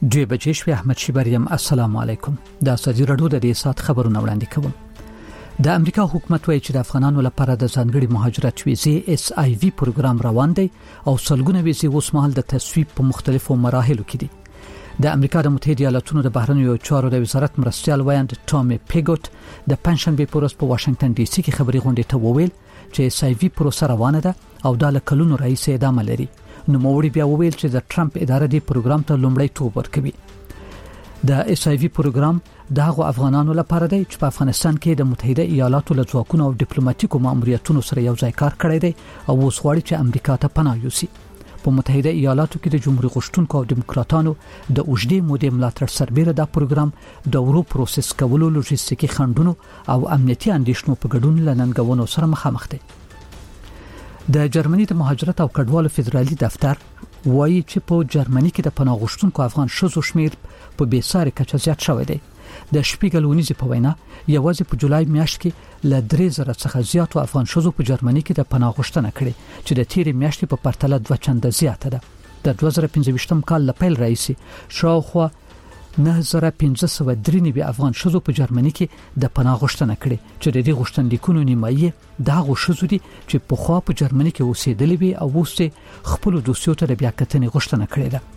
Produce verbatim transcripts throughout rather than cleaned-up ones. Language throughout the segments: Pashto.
دوی بجې شوي. احمد شیبریم السلام علیکم. د ازادي راډیو د دې سات خبرونه وړاندې کوم. د امریکا حکومت وایي چې د افغانانو لپاره د ځانګړي مهاجرت ویزې اس آی وی پروګرام روان دی او سلګونه ویزې اوس مهال د تصویب په مختلفو مراحلو کې دي. د امریکا د متحده ایالاتونو د بهرنیو چارو د وزارت مرستیال وایند ټامي پیګوت د پنځشنبه په ورځ په واشنگټن ډي سي کې خبري غونډه ته وویل چې اس آی وی پروسه روانه ده او د کلونو رئیس ادامه لري. نو موري بیا وویل چې د ټرمپ اداره دی پروګرام ته لومړی توپ ورکوي. د اس آی وی پروګرام دغه افغانانو لپاره دی چې په افغانستان کې د متحده ایالاتو له ځواکونو او ډیپلوماټیکو ماموریتونو سره یو ځای کار کړی دی او اوس غواړي چې امریکا ته پناه یوسي. په متحده ایالاتو کې د جمهوریت غوښتونکو او دیموکراتانو د اوږدې مودې ملاتړ سربېره دا پروګرام د ورو پروسس کولو لوجستیکي خنډونو او امنیتي اندېښنو په ګډون لننګونو سره مخامخ دی. د جرمني د مهاجرت او کډوالو فدرالي دفتر وایي چې په جرمني کې د پناه غوښتونکو افغان شذو شمیر په بیساري کچه زیات شوی دی. د شپیګل ونیزي په وینا یوازې په جولای میاشت کې ل درې زره څخه زیات افغان شذو په جرمني کې د پناه غوښتنه کړې چې د تیرې میاشتې په پرتله دوه چنده زیاته ده. د دوه زره پنځه کال ل پیل رئیس شاوخوا نه زره پنځه سوه درې نوي افغان شذو په جرمني کې د پناه غوښتنه کړې چې د دې غوښتنلیکونو نیمایي دغه شذو دي چې په خوا په جرمني کې اوسېدلې وي او اوس خپل دوسیو ته بیا کتنې غوښتنه کړې ده.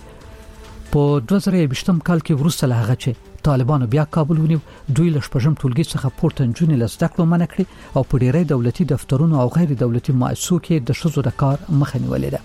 په دوه زره بیستم کال کې وروسته له هغه چې طالبانو بیا کابل ونیو، دوی له شپږم ټولګي څخه پورته نجونې له زده کړو منع کړې او په ډېری دولتي دفترونو او غیر دولتي مؤسسو کې د ښځو د کار مخه نیولې ده.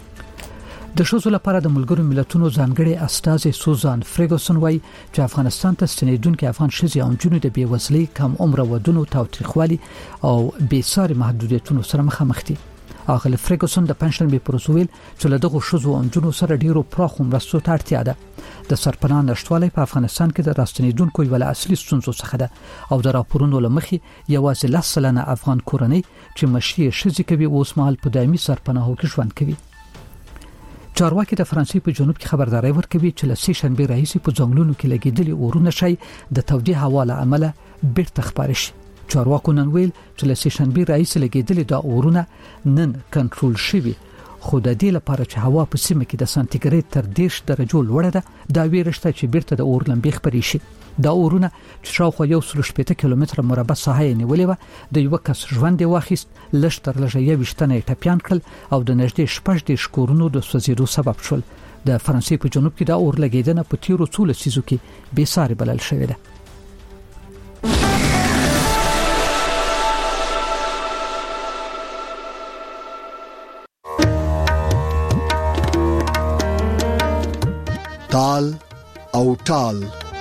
د ښځو لپاره د ملګرو ملتونو ځانګړي استازي سوزان فریګوسن وایي چې افغانستان ته ستنېدونکو افغان ښځې او نجونې د بېوزلۍ، کم عمره ودونو، تاوتریخوالي او بېساري محدودیتونو سره مخامخ دي. اغل فریګوسن د پنځشنبه پر ورځ ویل چې له دغه ښځو او نجونو سره ډیرو پراخو مرستو ته اړتیا ده. د سرپناه نشټوالۍ په افغانستان کې د راستنېدونکو یو له اصلي ستونزو څخه ده او د راپورونو لمخې یوازې لس سلنه افغان کورنۍ چې مشي ښځې کوي اوس مهال په دایمي سرپناهو کې ژوند کوي. چارواکي د فرانسې په جنوب کې خبرداري ورکوي چې له سې شنبې راهیسې په ځنګلونو کې لګیدلي اورونه شي د تودې هوا له امله بیرته خپاره شي. چارواکو نن ویل چې له سې شنبې راهیسې لګیدلي دا اورونه نن کنټرول شوي، خو د دې لپاره چې هوا په سیمه کې د سانتیګریډ تر دېرش درجو لوړه ده، دا ویره شته چې بیرته د اور لمبې خپرې شي. دا اورونه چې شاوخوا یو سل شپېته کیلومتره مربع ساحه یې نیولې وه، د یو کس ژوند یې واخیست، لږ تر لږه یویشت تنه یې ټپیان کړل او د نږدې شپږ دېرش کورونو د سوځېدو سبب شول. د فرانسې په جنوب کې دا اور لګیدنه په تیرو څو لسیزو کې بېساري بلل شوې ده. تال او تال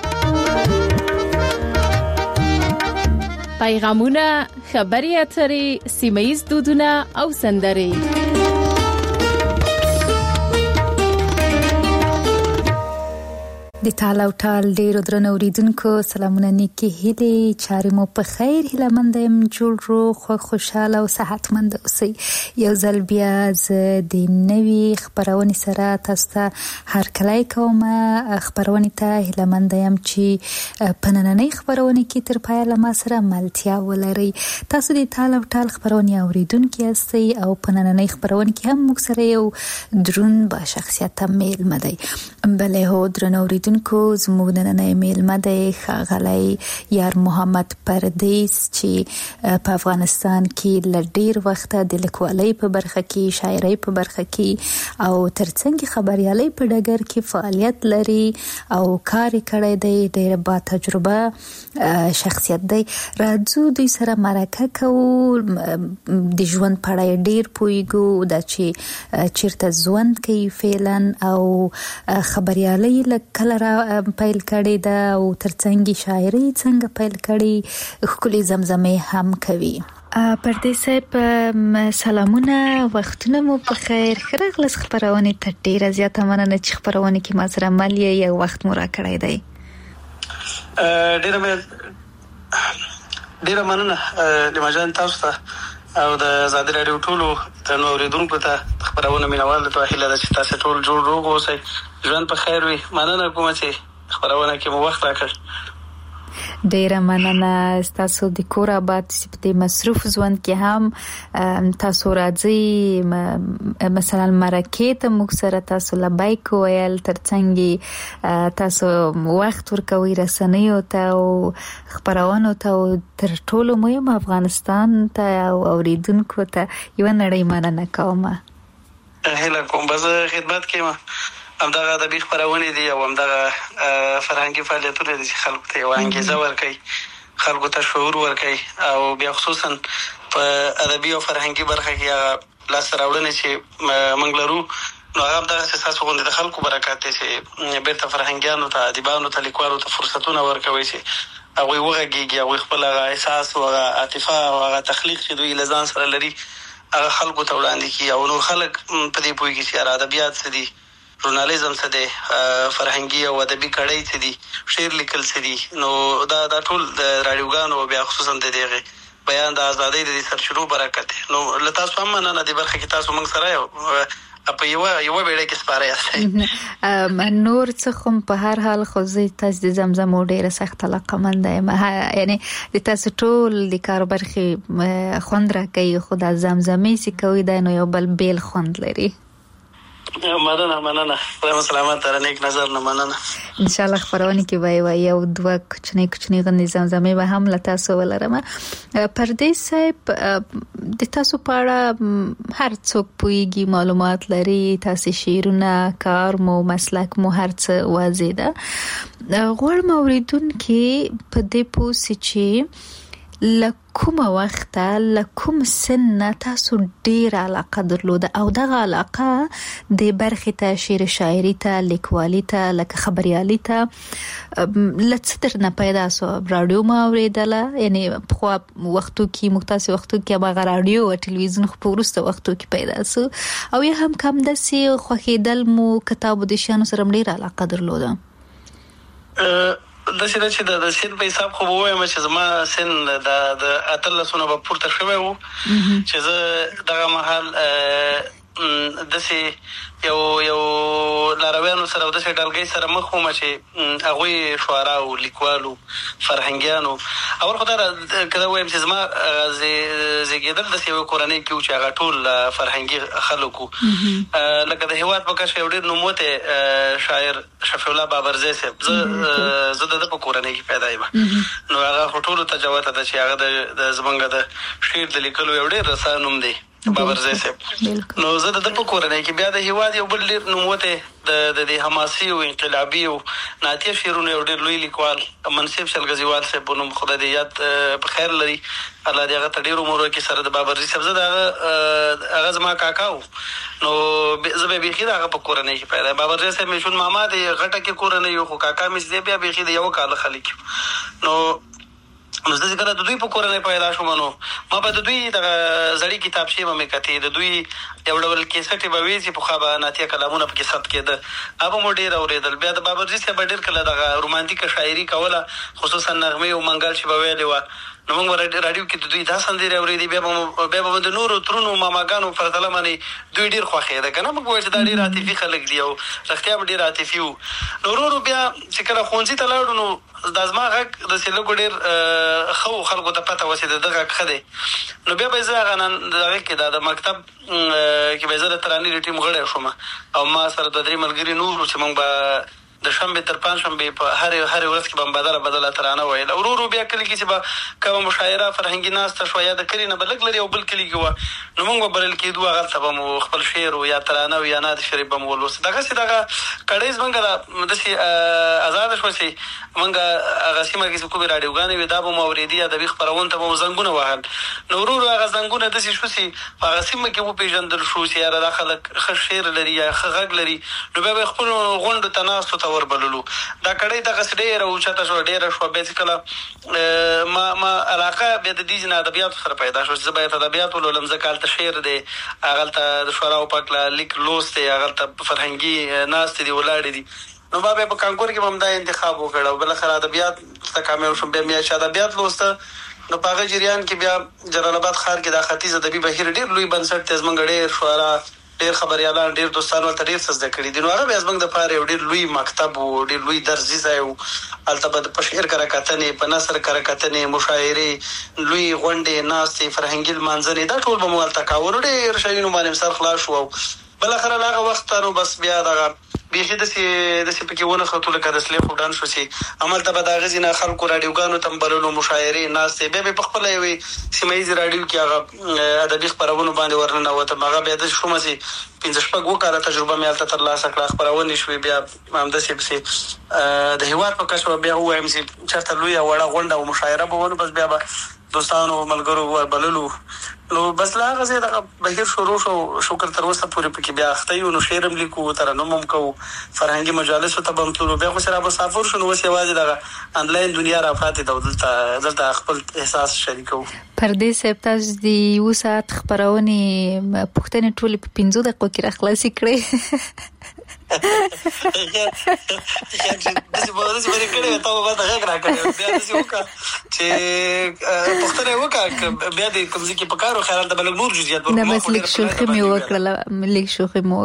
پیغامونه، خبري اترې، سیمه‌ییز دودونه او سندرې. د تال او تال ډیرو درنو اوریدونکو سلامونه، نیکی هیلې، چارې مو په خیر، هیله مند یم جوړ روغ خو خوشاله او صحتمند اوسئ. یو ځل بیا زه د نوې خبرونې سره تاسو ته هرکلی کوم. خبرونې ته هیله مند یم چې په نننۍ خبرونې کې تر پایه له ما سره ملتیا ولرئ. تاسو د تال او تال خبرونې اوریدونکي یاستئ او په نننۍ خبرونې کې هم موږ سره یو درون با شخصیت میلمه دی. بله هو درنو اوریدونکو، زموږ نننۍ میلمه دی ښاغلی یار محمد پردیس چې په افغانستان کې له ډیر وخته د لیکوالۍ په برخه کې، شاعرۍ په برخه کې او ترڅنګ خبریالۍ په ډګر کې فعالیت لري او کار کړی دی. ډیر با تجربه شخصیت دی. راځو دوی سره مرکه کوو، د ژوند په اړه ډیر پوهیږو، دا چې چیرته ژوند کوي فعلا او خبریالۍ له کله پیل کړی ده او ترڅنګ شاعري څنګه پیل کړی، ښکلي زمزمې هم کوي. پردیس صاحب سلامونه، وختونه مو په خیر. ښه راغلاست خپرونې ته. ډیره زیاته مننه چې خپرونې کې ما سره مل یې یو وخت مو را کړی دی. ډیره ډیره مننه لیما جان، تاسو ته او د ازادي راډیو ټولو درنو اوریدونکو ته خبرونه مینوال ته هیله ده چې تاسو ټول جوړ روغ اوسئ، ژوند په خیر وي. مننه کوم چې خبرونه کې مو وخت راکړ. ډیره مننه. تاسو د کور آباد په مصروف ژوند کې هم تاسو راځي مثلا مرکه ته موږ سره تاسو لبیک ویل ترڅنګ تاسو وخت ورکوي رسنیو ته او خبرونو ته تر ټولو مهم افغانستان ته او اوریدونکو ته یو نړۍ مننه کوم. هله کوم بزه خدمت کوم. همدغه ادبي خبرونه دي او همدغه فرهنګي فعالیتونه دي چې خلکو ته یو انګیزه ورکوي، خلکو ته شعور ورکوي او بیا خصوصا په ادبي او فرهنګي برخه کې هغه لاسته راوړنې چې موږ لرو نو هغه همدغه ستاسو غوندې د خلکو برکات دی چې بیرته فرهنګیانو ته، ادیبانو ته، لیکوالو ته فرصتونه ورکوي چې هغوی وغږېږي، هغوی خپل هغه احساس او هغه عاطفه او هغه تخلیق چې دوی له ځان سره لري هغه خلکو ته وړاندې کړي او نور خلک په دې پوهېږي چې ادبیات څه دي، ژورنالیزم څه دی، فرهنګي او ادبي کړۍ څه دي، شعر لیکل څه دي. نو دا دا ټول د راډیوګانو بیا خصوصا د دغه بیان د ازادۍ د سرچینو برکت دی. نو له تاسو هم مننه د برخه کې تاسو موږ سره یو په یو یو بیړۍ کې سپاره یاستئ. نور څه کوم په هر حال خو زه تاسو د زمزم ډیره سخت علاقمند یم، یعنی د تاسو ټول د کار برخه خوند راکوي خو د زمزمې سې کوي دا نو یو بل بیل خوند لري. مننه مننه خدای سلامت تر نیک نظر نه مننه. ان شاء الله خبرونه کې وای یو دوه کوچنی کوچنی غندې زمزمې به هم لته سو ولرم. پردیس صاحب د تاسو په اړه هر څوک پويږي، معلومات لري، تاسو شعرونه، کار مو، مسلک مو هر څه واضح ده. غوړ موریدون کې په دې پوسې چې لکوم وخت لکوم سن تاسو ډیر علاقه درلوده او دغه علاقه د برخه ته شعر شاعري ته لیکوالي ته لکه خبريالي ته لڅتر نه پیدا سو. رادیو ما اوریدله، یعنی په وختو کې مختص وختو کې به رادیو او ټلویزیون خو په ورسته وختو کې پیدا سو او یا هم کم دسي خوخیدل مو کتاب د شانو سره ډیر علاقه درلوده. د سینه چې د سین په حساب خو وایم چې زما سن د د اتلسونه په پورته شوی وو چې زه دغه محل د سي یو یو لارویانو سره د سي ډلګي سره مخ وم چې هغه شعرا او لیکوالو فرهنګیانو او خدای کله وایم چې زما زیږیدل د سي کورنۍ کې چې هغه ټول فرهنګي خلکو لکه د هیواد په کښ یو ډیر نوموته شاعر شفیع الله بابرزی صاحب زه د په کورنۍ کې پیدا یم نو هغه ټول ته جوات ده چې هغه د زمونږ د شعر د لیکلو یو ډیر رسانوم دی بابرزی صاحب. نو زه د په کورنۍ کې بیا د هیواد یو بل ډیر نوموته د د حماسي او انقلابي او ناتیه شعرونه یو ډیر لوی لیکوال منصف شلګزیوال صاحب نوم خدای دې یاد په خیر لري، الله دې هغه ډیر عمر کې سره د بابرزی صاحب زه د هغه زما کاکاو نو زه به بيخي هغه په کورنۍ کې پیدا. بابرزی صاحب مې شون ماما دې غټه کې کورنۍ یو خو کاکا مې دې بیا بيخي د یو کال خلک نو نو زه کله د دوی په کورنۍ پیدا شوم نو ما په دوی د زړی کتابچې مې کتې د دوی یو ډول کیسټ به وی چې په خبره ناتیه کلامونه په کې ثبت کېده ابو مو ډیر اوریدل. بیا د بابرزی صاحب ډیر کله د رومانتیک شاعري کوله خصوصا نغمه او منګل چې به ویلې و نو موږ رادیو کې د دوی دا سندري اورېدې بیا بیا به د نورو ترونو ماماګانو پر تله باندې دوی ډیر خوښې ده کنه موږ وایو چې دا ډیر عاطفي خلک دي او رښتیا به ډیر عاطفي وو. نو ورو بیا چې کله خونځي ته لاړو نو د ازما غږ د سلګو ډیر خو خلکو ته پته وسیده دغه خده نو بیا به زه غنن دغه کې د مکتب کې به زه د ترانې ټیم غړی شوم او ما سره د درې ملګري نور چې موږ به د شنبه تر پنځشنبه په هر هر ورځ کې به بدله بدله ترانه ویل او ورو بیا کلی کې چې به کوم مشاعره فرهنګي ناسته شو یا د کلی نه بلګ لري او بل کلی کې و نو موږ بلل کېدو هغه ته به خپل شعر او یا ترانه او یا ناد شریف به مول وس دغه سي دغه کړهز موږ د سي آزاد شو سي موږ هغه سیمه کې کوم رادیوګانې وې دا به موریدي ادبي خبرونه ته مو زنګونه وهل نو ورو هغه زنګونه د سي شو سي هغه سیمه کې و پیژندل شو سي را داخله خ شعر لري یا خغږ لري نو به خپل غونډه تناسو ته وربللو دا کړي د غسډې راو چاته شو ډېر شو به ځکه ما ما علاقه به د دې نه ادبیات سره پیدا شو چې به ادبیات ولولم ځکه ته شعر دی هغه ته د شعراو پکلا لیک لوست دی هغه ته فرهنګي ناست دی ولاړ دي نو ما به په کانکور کې هم دا انتخاب وکړ او بل خر ادبیات څخه کامیاب شوم به مې شاده ادبیات لوست نو په جریان کې بیا جلال آباد ښار کې د ختیځ ادبي بهیر ډېر لوی بنسټ تیز منګړې شعرا ډېر خبريالان ډېر دوستان ورته ډېر څه زده کړي دي. نو هغه بیا زموږ دپاره یو ډېر لوی مکتب و، ډېر لوی درسي ځای و. هلته به په شعر کره کتنې، په نثر کره کتنې، مشاعرې، لوی غونډې، ناستې، فرهنګي لمانځنې، دا ټول به مو هلته کاوه. نو ډېر شیونو باندې سر خلاص شو. بالاخره له هغه وخته نو بس بیا دغه بیخي داسې داسې پکې ونښتو لکه د سلیپ وډان شو چې هملته به د هغه ځینې خلکو راډیوګانو ته م بللو، مشاعرې، ناستې. بیا به په خپله یوې سیمه ییزې راډیو کې هغه ادبي خپرونو باندې ورننوتم. هغه بیا داسې شومه چې پنځه شپږ اووه کاله تجربه مې هلته ترلاسه کړه. خپرونې شوې. بیا همداسې پسې د هېواد په کچه به بیا ووایم چې چېرته لویه وړه غونډه او مشاعره به ونو، بس بیا به دوستانو ملګرو وربللو. نو بس له هغه ځایه دغه بهیر شروع شو. شکر تر اوسه پورې پکې بیا اخته یو. نو شعر هم لیکو، ترنم هم کوو، فرهنګي مجالسو ته به هم تللو. بیا خو چې را مسافر شو نو اوس یوازې دغه انلاین دنیا را پاتې ده او دلته دلته خپل احساس شریکوو. پردې صاحب تاسو د یو ساعت خپرونې پوښتنې ټولې په پنځو دقیقو کې راخلاصې کړې. خیر چې داسې به داسې به دې کړې وې، تا به ماته غږ را کړی. بیا داسې وکړه چې پوښتنه یې وکړه بیا دې کوم ځای کې په کار و، خیال هلته به لږ نور جزیات ورکړو. نه بس لږ شوخي مې وکړله لږ شوخي مې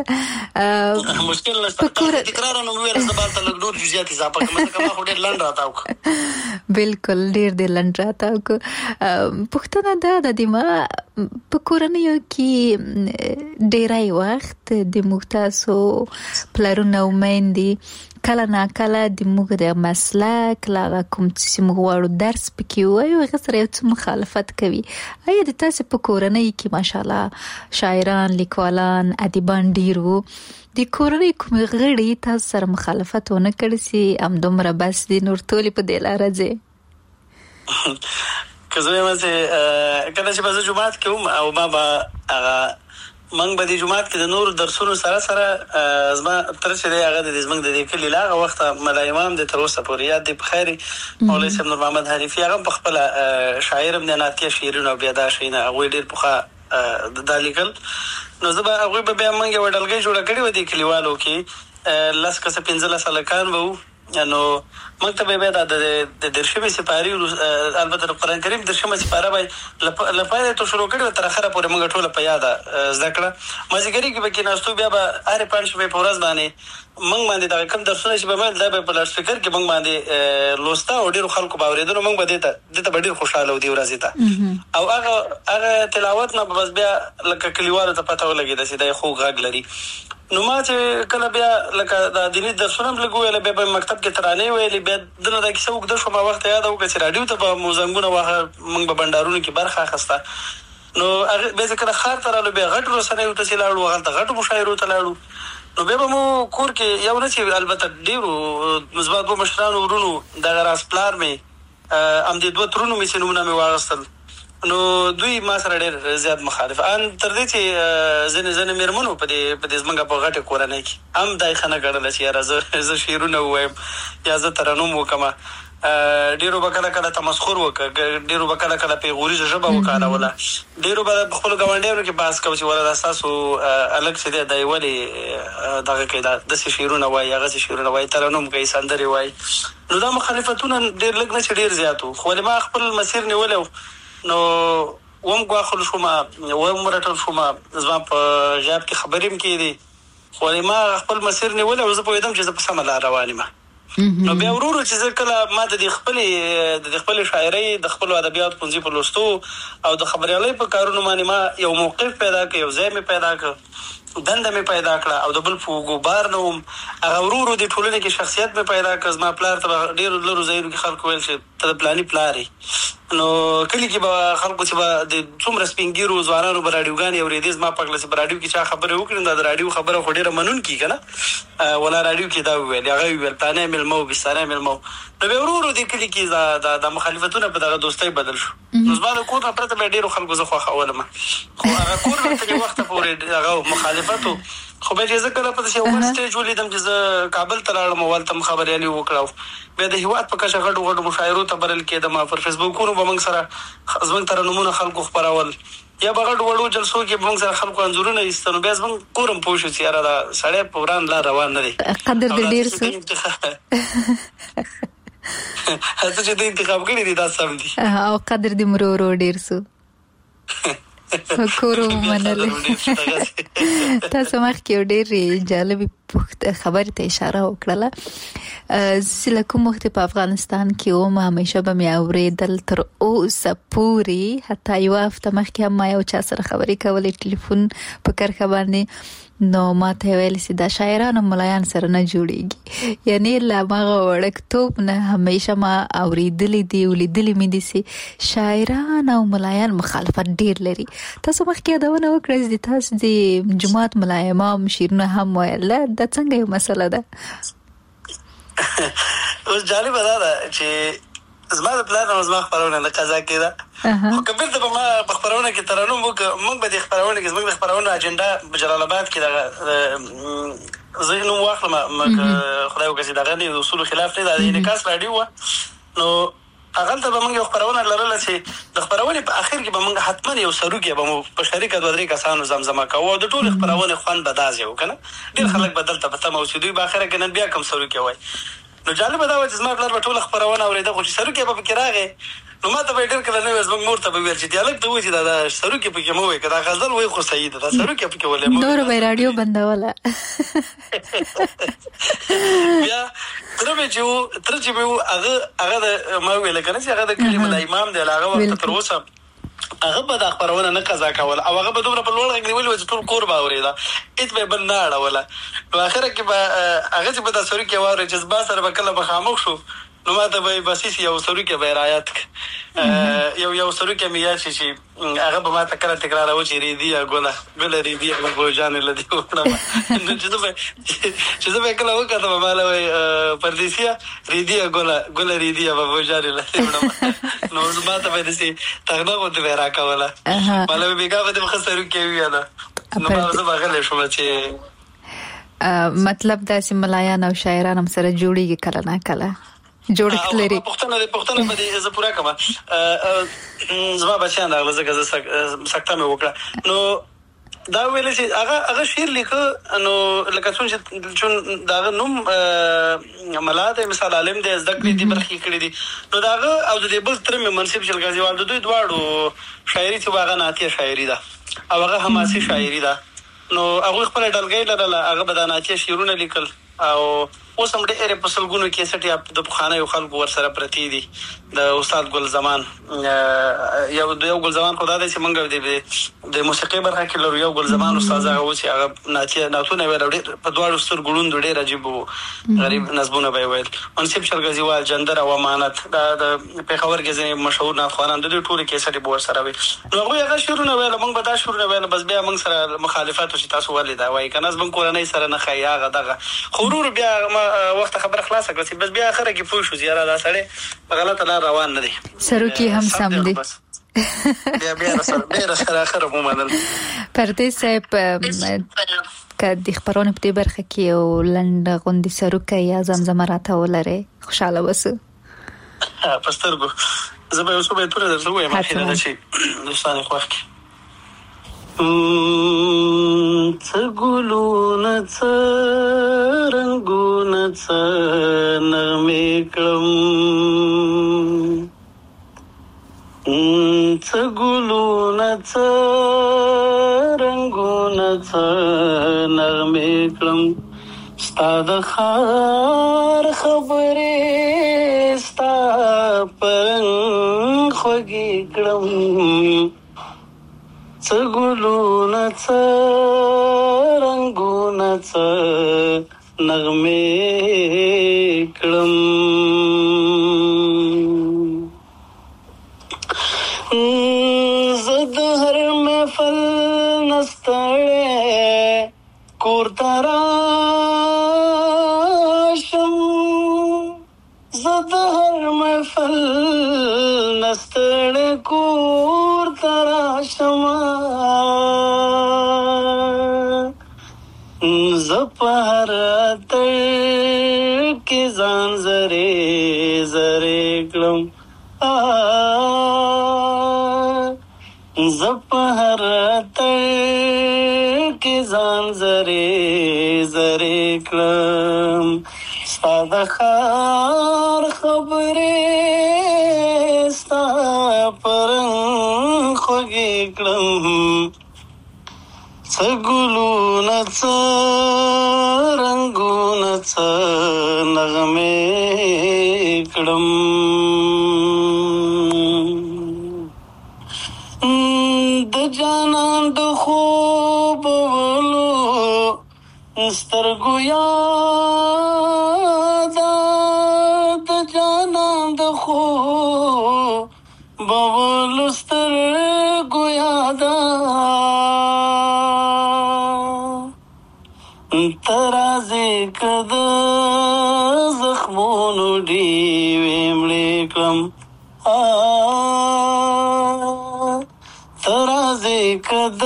وکړله مشکل نشته. تاسو تکرار نه وویل زه به هلته لږ نور جزیات اضافه کړم، ځکه ما خو ډېر لنډ راتاو کړو. بالکل ډېر دې لنډ راتاو کړو. پوښتنه دا ده د ما په کورنیو کې ډېری وخت د موږ تاسو پلرونه او میندې کله ناکله د موږ د مسلک له هغه کوم چې موږ غواړو درس پکې ووایو هغه سره یو څه مخالفت کوي. آیا د تاسې په کورنۍ کې ماشاءالله شاعران، لیکوالان، ادیبان ډېر وو، د کورنۍ کومې غړي تاسو سره مخالفت ونه کړي چې همدومره بس دي نور ټولې په دې لاره ځي؟ که زه وایم چې کله چې به زه جومات کې وم او ما به هغه موږ به د جومات کې د نورو درسونو سره سره زما تر چې دی هغه د زموږ د دې کلي له هغه وخته ملا امام دی تر اوسه پورې یاد دی په خیر مولوي صاحب نور محمد حنیفي هغه په خپله شاعر هم دی، نعتیه شعرونه او بیا دا شیونه هغوی ډېر پخوا دا لیکل. نو زه به هغوی به بیا موږ یوه ډلګۍ جوړه کړې وه دې کلیوالو کې، لس کسه پنځلس هلکان به وو. نو موږ ته به بیا دا د درشمې سپارې البته د قرآن کریم درشمه سپاره به له پیله یې تو شروع کړې وه تر اخره پورې موږ ټوله په یاده زده کړه. مازدیګري کې به کېناستو، بیا به هرې پنځ شپې په ورځ باندې موږ باندې دغه کوم درسونه چې به مل دا به په لاډ سپیکر کې موږ باندې لوسته او ډېرو خلکو به اورېدلو. موږ به دې ته دې ته به ډېر خوشحاله وو دې ورځې ته. او هغه هغه تلاوت نه به بس بیا لکه کلیوالو ته پته ولګېده چې دا یې خوږ غږ لري. نو ما چې کله بیا لکه د دیني درسونه هم لږ وویله، بیا به مکتب کې ترانې ویلې. بیا دنه دا کیسه اوږده شوه، ما وخت یاده وکړه چې راډیو ته به مو زنګونه واهه، موږ به بنډارونو کې برخه اخیسته. نو هغې بیا چې کله ښار ته رالو بیا غټو رسنیو ته چې لاړو، هلته غټو مشاعرو ته لاړو. نو بیا به مو کور کې یو نه چې البته ډېرو زما دوه مشرانو ورونو دغه راس پلار مې همدې دوه ترونو مې چې نومونه مې واخیستل، نو دوی ما سره ډېر زیات مخالف ان تر دې چې ځینې ځینې مېرمنو په دې په دې زموږ په غټې کورنۍ کې هم دا یې ښه نه ګڼله چې یاره زه زه شعرونه ووایم یا زه ترنم وکړمه. ډېرو به کله کله تمسخر وکړه، ډېرو به کله کله پیغوریزه ژبه وکاروله، ډېرو به په خپلو ګاونډیانو کې بحث کوو چې وره دا ستاسو هلک چې دی دی ولې دغه کوي، دا داسې شعرونه وایي، هغسې شعرونه وایي، ترنم کوي، سندرې وایي. نو دا مخالفتونه ډېر لږ نه چې ډېر زیات وو. خو ولې ما خپل مسیر نیولی و، نو وم ګواښل شومه، وم رټل شومه، زما په غیاب کې خبرې هم کېدې. خو ولې ما خپل مسیر نیولی او زه پوهېدم چې زه په سمه لار روان یم. نو بیا ورو ورو چې زه کله ما د دې خپلې د دې خپلې شاعرۍ د خپلو ادبیاتو پنځي په لوستو او د خبریالۍ په کارونو باندې ما یو موقف پیدا کړ، یو ځای مې پیدا کړ، دنده مې پیدا کړه او د بل په اوږو بار نه وم. هغه ورو ورو د ټولنې کې شخصیت مې پیدا کړ. زما پلار ته به ډېرو لرو ځایونو کې خلکو ویل چې ته د پلاني پلار یې. نو کلي کې به خلکو چې به د څومره سپین ګیرو ځوانانو به راډیوګانې اورېدې، زما په هکله چې په راډیو کې چا خبرې وکړي، دا د راډیو خبره خو ډېره منونکي که نه، ولا راډیو کې دا وویل، هغه وویل پلانی مېلمه و، بستانی مېلمه و. نو بیا ورو ورو دې کلي کې دا مخالفتونه په دغه دوستۍ بدل شو. نو زما د کور نه پرته بیا ډېرو خلکو زه خوښولم، خو هغه کور نه ترې وخته پورې هغه مخالفت و. خو بیا چې زه کله په داسې یو بل سټیج ولیدم چې زه کابل ته لاړم او هلته م خبریالي وکړه، بیا د هېواد په کچه غټو غټو مشاعرو ته بلل کېدم، پر فیسبوکونو به موږ سره زموږ ترنمونه خلکو خپرول، یا به غټو وړو جلسو کې به موږ سره خلکو انځورونه ایسته. نو بیا زموږ کور هم پوه شو چې یاره دا سړی په وران لار روان نه دی. قدر دې ډېر څه هڅه چې دوی انتخاب کړي دي دا سم دي، او قدر دې مرو ورو ډېر څه. کورو منلې. تاسو مخکې ډېر جالب خبرې ته اشاره وکړه. زه کوم وخت په افغانستان کې وم، همیشه به مې اورېدل تر اوسه پورې، حتی یو هفته مخکې هم ما یو چا سره خبرې کولې ټلیفون په کرښه باندې، نو ما ته ویل چې دا شاعران او ملایان سره نه جوړیږي. یعنی لا ماغه وړکتوب نه همیشه ما اوریدلې دی ولیدلې مې دي چې شاعران او ملایان مخالفت ډیر لري. تاسو مخکې دا ونه وکړئ چې تاسو د جماعت ملای امام شیرونه هم ویل، دا څنګه یو مسله ده؟ اوس جالب ده چې زما د پلان او زما خبرونه د قضا کېده، خو کبیر ته ما په خبرونه کې ترانوم وکړ. موږ به د خبرونه کې زموږ د خبرونه اجنډا په جلال آباد کې دغه زه نوم واخلم، خدای وکړي دغه د اصول خلاف نه د انعکاس راډیو و، نو هغه ته به موږ یو خبرونه لرله چې د خبرونه په اخر کې به موږ حتما یو سروکي به مو په شریکه دوه درې کسانو زمزمه کوو، د ټول خبرونه خوند به داز یو کنه ډیر خلک بدل ته پته مو چې دوی په اخر کې نن بیا کوم سروکي وای. نو جالب دا و چې زما پلار په ټول خبرونه اورېده، خو چې سروکي به پکې راغی نو ما ته به ډېر کله نه وي زموږ مور ته به ویل چې دیالک ته وایي چې دا سروکي پکې مه وایي، که دا غزل وایي خو صحیح ده، دا سروکي پکې ولې مه وایي. نور به راډیو بندوله. بیا تره مې چې و تره چې مې و هغه هغه د ما وویل که نه چې هغه د کلي ملا امام دی، هغه وخته تر اوسه هغه به دا خبرونه نه قضا کوله، او هغه به دومره په لوړ غږ نیولې وه چې ټول کور به اورېده، هېڅ به یې بل نه اړوله. نو اخره کې به هغه چې به دا سروکي واورېد چې زما سره به کله مخامخ شو، نو ما ته به یې بس یو سروکي به یې رایاد کړ، یو یو سروکي مې یاد شي چې هغه به ما ته کله تکراروه چې ریدیه ګله ګله ریدیه محبوبجانې له دې وکړم. نو چې زه به چې زه به یې کله وکتم ما له وایي پردیسیه ریدیه ګله ګله ریدیه محبوبجانې له دې وکړم. نو ما ته به یې داسې تغنه غوندې به یې راکوله، ما له وایي بېګا به دې به ښه سروکي وویله. نو ما زه به غلی شوم چې مطلب داسې ملایان او شاعران هم سره جوړیږي کله نه کله، جوړښت لري. پښتنه دې پښتنه به دې زه پوره کړم. زما بچیان راغله ځکه زه سکته مې وکړه. نو دا ویل چې هغه هغه شعر لیکه، نو لکه څنګه چې د هغه نوم ملا دی، مثال عالم دی، زده کړې دي، برخې کړې دي، نو د هغه او د دې بل تره مې منصب شل غازیوال د دوی دواړو شاعري چې هغه نعتیه شاعري ده او هغه حماسي شاعري ده. نو هغوی خپله ډلګۍ لرله، هغه به دا نعتیه شعرونه لیکل، او اوس هم ډېرې په سلګونو کیسټ یا د پخوانیو خلکو ورسره پرتې دي. د استاد ګل زمان یو د یو ګل زمان خو دا دی چې موږ د موسیقۍ برخه کې لرو، یو ګل زمان استاد هغه و چې هغه نعتیه نعتونه ویل، ډېر په دواړو سترګو ړوند و، ډېر عجیب و، غریب نظمونه به یې ویل. منصب شلګزیوال، جندر او امانت، دا د پېښور کې ځینې مشهور نعتخوانان د دوی ټولې کیسټې به ورسره وي. نو هغوی هغه شعرونه ویل، موږ به دا شعرونه ویل، بس بیا موږ سره مخالفت و چې تاسو ولې دا وایي، که نه زموږ کورنۍ سره نه ښایي هغه دغه. خو ورور بیا وخت خبره خلاصه کړه چې بس بیا اخره کې پوه شو چې یاره دا سړی په غلطه لار روان نه دی، سروکي هم سم دی. بیا بیا بیا سره اخره ومنل. پردیس صاحب که د خبرونو په دې برخه کې یو لنډ غوندې سروکی یا زمزمه راته ولرئ خوشحاله وسو. په سترګو زه به یو څو بیتونه درته ووایم اخره ده چې دوستان یې خوښ کړي. څه ګلونه څه رنګونه څه نغمې کړم، څه ګلونه څه رنګونه څه نغمې کړم، ستا د ښار خبرې ستا په رنګ خوږې کړم، څه ګلونه څه رنګونه څه نغمې کړم. زه د هر محفل نه ستړی کور ته راشم، زه د هر محفل نه ستړی کور ته راشم، زه په هر اتړ کې ځان زرې زرې کړم، زه په هر اتړ کې ځان زرې زرې کړم، ستا د ښار خبرې ستا په رنګ خوږې کړم څه ګلونه څه رنګونه څه نغمې کړم د جانان د خوب ولو سترګو یاده د جانان د خوب ولو سترګو یاده ترازی کد زخمونو ډیوې مړې کړم ترازی کد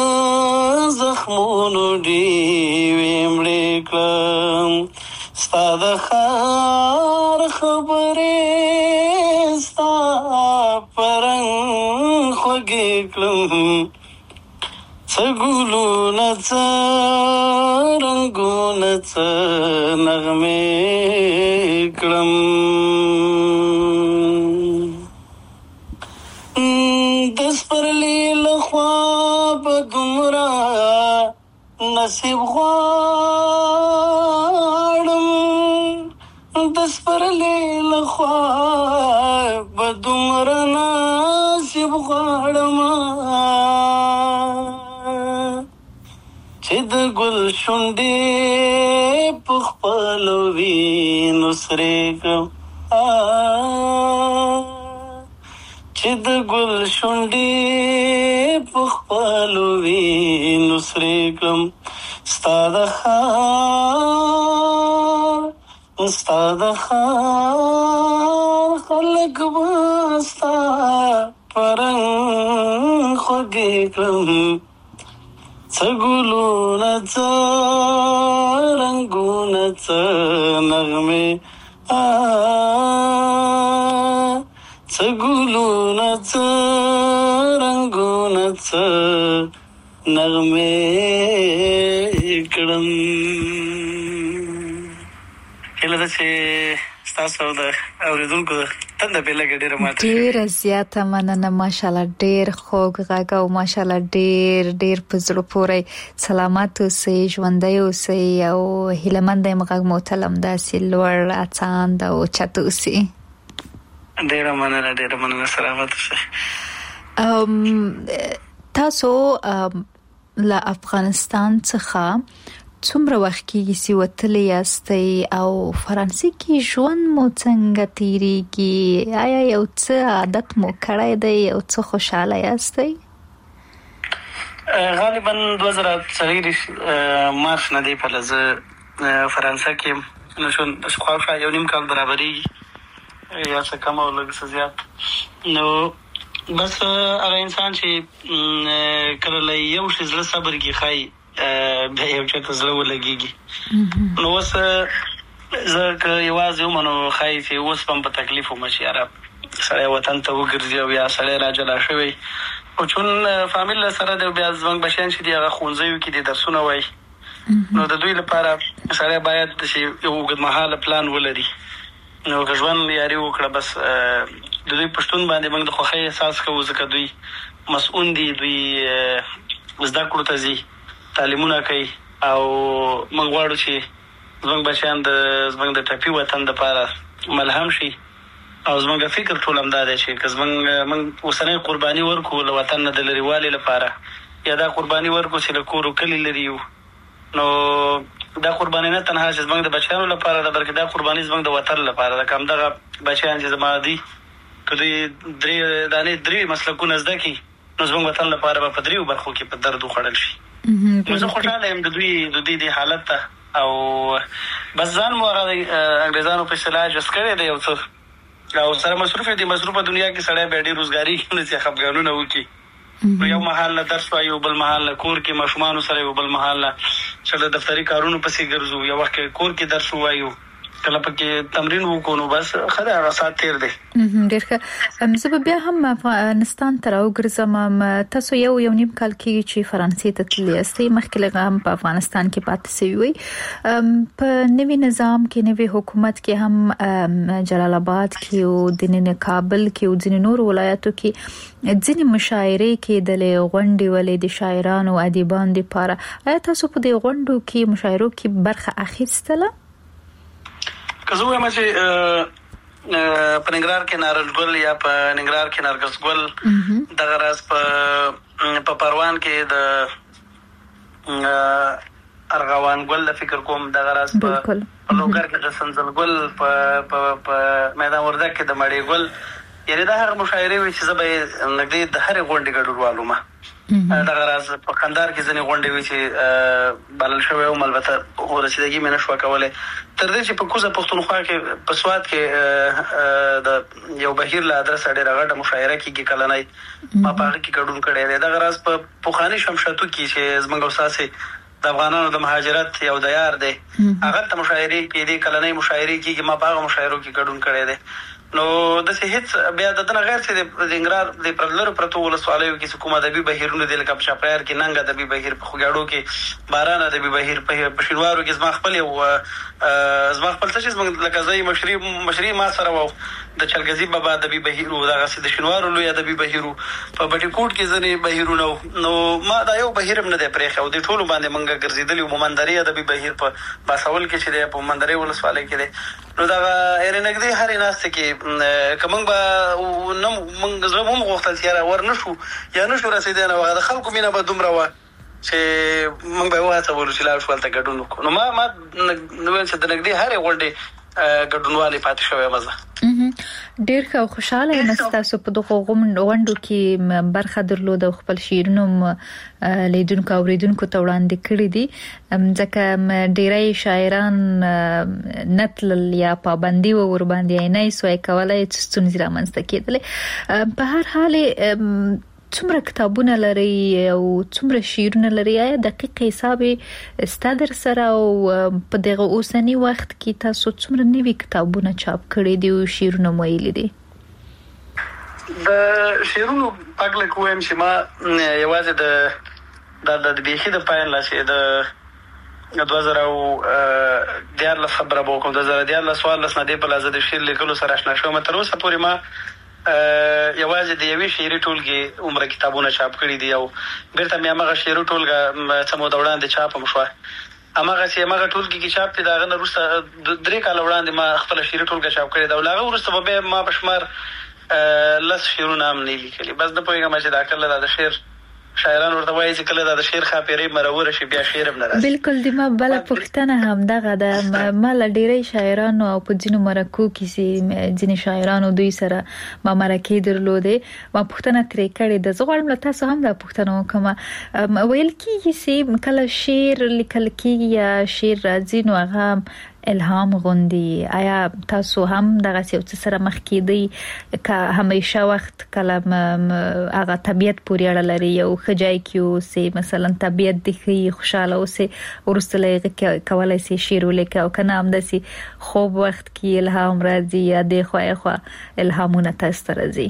زخمونو ډیوې مړې کړم ستا د ښار خبرې ستا په رنګ خوږې کړم څه ګلونه څه رنګونه څه نغمې کړم د سپرلي له خوا به دومره نصیب غواړم د سپرلي له خوا به دومره نصیب غواړم چې د ګل شونډې په خپلو وینو سرې کړم چې د ګل شونډې په خپلو وینو سرې کړم ستا د ښار ستا د ښار خلک به ستا په رنګ خوږې کړم څه ګلونه څه رنګونه څه نغمې څه ګلونه څه رنګونه څه نغمې کړم. هیله ده چې ستاسو د اورېدونکو تنده به لږه ډېره ماته شي. ډېره زیاته مننه. ماشاءالله ډېر خوږ غږ او ماشاءالله ډېر ډېر په زړه پورې. سلامت اوسئ، ژوندی اوسئ او هیلهمند یم غږ مو تل همداسې لوړ اڅاند او اوچت اوسئ. ډېره مننه ډېره مننه. سلامت اوسئ. تاسو له افغانستان څخه څومره وخت کېږي چې وتلي یاستئ او فرانسې کې ژوند مو څنګه تیریږي؟ آیا یو څه عادت مو کړی دی او څه خوشحاله یاستئ؟ غالبا دوه زره څلوېښت مارچ نه دی پله زه فرانسه کې نو شون خواوشا یو نیم کال برابرېږي یا څه کم او لږ څه زیات. نو بس هغه انسان چې کله له یو شي زړه صبر کې ښایي بیا یو چاته زړه ولګېږي. نو اوس زه که یوازې وم نو ښایي چې اوس به هم په تکلیف وم چې یاره سړی وطن ته وګرځي او یا سړی را جلا شوی او چون فامیل سره دی بیا زموږ بچیان چې دي هغه ښوونځیو کې دي درسونه وایي نو د دوی لپاره سړی باید چې یو اوږدمهاله پلان ولري. نو که ژوند یاري وکړه بس د دوی په شتون باندې موږ د خوښۍ احساس کوو ځکه دوی مسؤون دي، دوی زده کړو ته ځي، تعلیمونه کوي او موږ غواړو چې زموږ بچیان د زموږ د ټپي وطن دپاره ملهم شي او زموږ فکر ټول همدا دی چې که زموږ موږ اوسنۍ قرباني ورکړو له وطن نه د لرېوالي لپاره یا دا قرباني ورکړو چې له کور و کلي لرې یو نو دا قرباني نه تنها چې زموږ د بچیانو لپاره ده بلکې دا قرباني زموږ د وطن لپاره ده. که همدغه بچیان چې زما دي که دوی درې دانې درې مسلکونه زده کړي نو زموږ وطن لپاره به په دریو برخو کې په درد وخوړل شي. نو زه خوشحاله یم د دوی د دوی دې حالت ته او بس ځان مو هغه انګریزانو په اصطلاح جس کړی دی یو څه او سره مصروف دي. مصروفه دنیا کې سړی بیا ډېر روزګاري نه چې خفګانونه وکړي نو یو محل نه درس وایي یو بل محل نه کور کې ماشومانو سره یو بل محل نه چې د دفتري کارونو پسې ګرځو، یو وخت کې کور کې درس ووایو کله پکې تمرین وکړو نو بس خدای هغه سات تیر دی. ډېر ښه. زه بیا هم افغانستان ته راوګرځم. تاسو یو یو نیم کال کې چې فرانسې ته تللی یاستئ، مخکې له هم په افغانستان کې پاتې شوي وئ. په نوي نظام کې، نوي حکومت کې هم جلال آباد کې او د کابل کې او ځینې نور ولایتو کې ځینې مشاعرې کېدلې، غونډې ولې د شاعرانو او ادیبانو لپاره. آیا تاسو په دې غونډو کې مشاعرو کې برخه اخیستله؟ که زه وایم چې په ننګرهار کې نارنجګل یا په ننګرهار کې نرګس ګل، دغه راز په په پروان کې د ارغوان ګل د فکر کوم، دغه راز په لوګر کې د سنځل ګل، په په میدان وردګ کې د مړی ګل. یعنی دا هغه مشاعرې وي چې زه به نږدې د هرې غونډې ګډون والوم. دغه راز په کندهار کې ځینې غونډې وي چې بلل شوی وم، البته ورسېدګي مې نه شوه کولی، تر دې چې په کوزه پښتونخوا کې په سوات کې د یو بهیر له ادرسه ډېره غټه مشاعره کېږي کلنۍ، ما په هغه کې ګډون کړی دی. دغه راز په پخواني شمشاتو کې چې زموږ او ستاسې د افغانانو د مهاجرت یو دیار دی، هغه ته مشاعرې کېدې، کلنۍ مشاعرې کېږي، ما په هغه مشاعرو کې ګډون کړی دی. نو داسې هېڅ بیا د دنه غیر چې د ننګرهار د لرو پرتو ولسوالیو کې چې کوم ادبي بهیرونه دي، لکه په چاپریار کې ننګ ادبي بهیر، په خوږیاړو کې باران ادبي بهیر، په شینوارو کې زما خپل یو زما خپل څه چې زموږ لکه زه مشري مشري ما سره وو، د چلګزي بابا ادبي بهیر و، دغسې د شینوارو لوی ادبي بهیر و، په بټي کوټ کې ځینې بهیرونه و. نو ما دا یو بهیر هم نه دی پرېښی او دې ټولو باندې موږ ګرځېدلي وو. مومندرې ادبي بهیر په باساول کې چې دی، په مومندرې ولسوالۍ کې دی. نو دغه یعنې نږدې هرې ناستې کې که موږ به نه موږ زړه هم غوښتل چې یاره ور نه شو یا نه شو رسېدی، نه هغه د خلکو مینه به دومره وه چې موږ به یې وهڅولو چې لاړ شو هلته ګډون وکړو. نو ما ما ویل چې د نږدې هرې غونډې ګډونوالې پاتې شوی یم. زه ډېر ښه او خوشحاله یم چې تاسو په دغو غونډو کې برخه درلوده او خپل شعرونه لیدونکو او اوریدونکو ته وړاندې کړي دي، ځکه ډېری شاعران نه تلل یا پابندي وه ورباندې، یا نه یې سوای کولی چې ستونزې رامنځته کېدلې. په هر حال څومره کتابونه لري او څومره شعرونه لري؟ آیا دقیق حساب ستا در سره او په دغه اوسني وخت کې تاسو څومره نوي کتابونه چاپ کړي دي او شعرونه ویلي دي؟ د شعرونو پګلک وایم چې ما یوازې د د بیخي د پایل لا چې د دوه زره دیارلس خبره به وکړم، دوه زره دیارلس څوارلس نه دې په لازه د شعر لیکلو سره اشنا شوم. تر اوسه پورې ما یوازې د یوې شعري ټولګې عمره کتابونه چاپ کړي دي او بیرته مې هماغه شعري ټولګه څه موده وړاندې چاپ هم شوه. هماغسې هماغه ټولګې کې چاپ دي، د هغه نه وروسته درې کاله وړاندې ما خپله شعري ټولګه چاپ کړې ده او له هغه وروسته به بیا ما په شمار لس شعرونه هم نه لیکلي. بس نه پوهېږم چې دا کله دا د شعر شاعران ورته وایي چې کله دا د شعر خاپیرۍ مروره شي بیا شعر هم نه راځي. بلکل. د ما بله پوښتنه همدغه ده. ما له ډېری شاعرانو او په ځینو مرکو کې چې ځینې شاعرانو دوی سره ما مرکې درلودې، ما پوښتنه ترې کړې ده. زه غواړم له تاسو هم دا پوښتنه وکړم. ویل کېږي چې کله شعر لیکل کېږي یا شعر راځي نو هغه الهام غوندي. آیا تاسو هم دغه څه څه سره مخ کېدئ که همیشه وخت کله هغه طبیعت پورې اړه لري، یو ښه ځای کې اوسئ، مثلا طبیعت دې ښه خوشحاله اوسئ، وروسته له هغې کولی سئ شعر ولیکئ، او که نه همداسې خوب وخت کې الهام راځي یا دې خوا یې خوا الهامونه تاسو ته راځي؟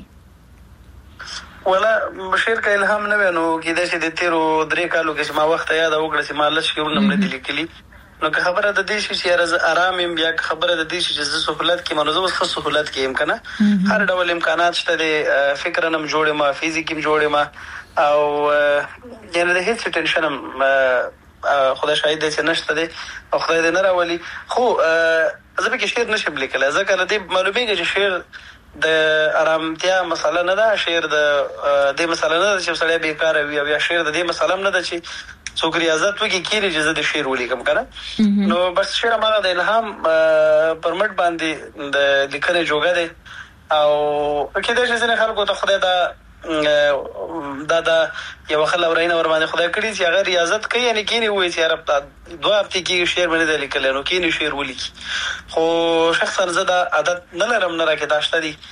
ولا شعر که الهام نه وی نو کېدای شي د تېرو درې کالو کې چې ما وخت یاده وکړه چې ما لس شعرونه هم نه دي لیکلي. نو که خبره د دې شي چې یاره زه ارام یم، بیا که خبره د دې شي چې زه سهولت کې یم، نو زه اوس ښه سهولت کې یم که نه. هر ډول امکانات شته دی، فکرا هم جوړ یم، فزیک هم جوړ یم او یعنې د هېڅ ټینشن هم خدای شاهد دی چې نشته دی او خدای دې نه راولي. خو زه پکې شعر نشم لیکلی ځکه له دې معلومېږي چې شعر د ارامتیا مسله نه ده، شعر د دې مسله نه ده چې سړی بېکاره وي، او یا شعر د دې مسله هم نه ده چې څوک ریاضت وکړي کېږي چې زه د شعر ولیکم که نه. نو بس شعر هماغه د الهام پر مټ باندې د لیکنې جوګه دی او کېدای شي ځینې خلکو ته خدای دا دا دا یوه ښه لورینه ورباندې خدای کړي چې هغه ریاضت کوي، یعنې کېني ووایي چې یاره دوه هفتې کېږي شعر مې نه دی لیکلی، نو کېني شعر ولیکي. خو شخصا زه دا عادت نه لرم، نه راکې دا شته دي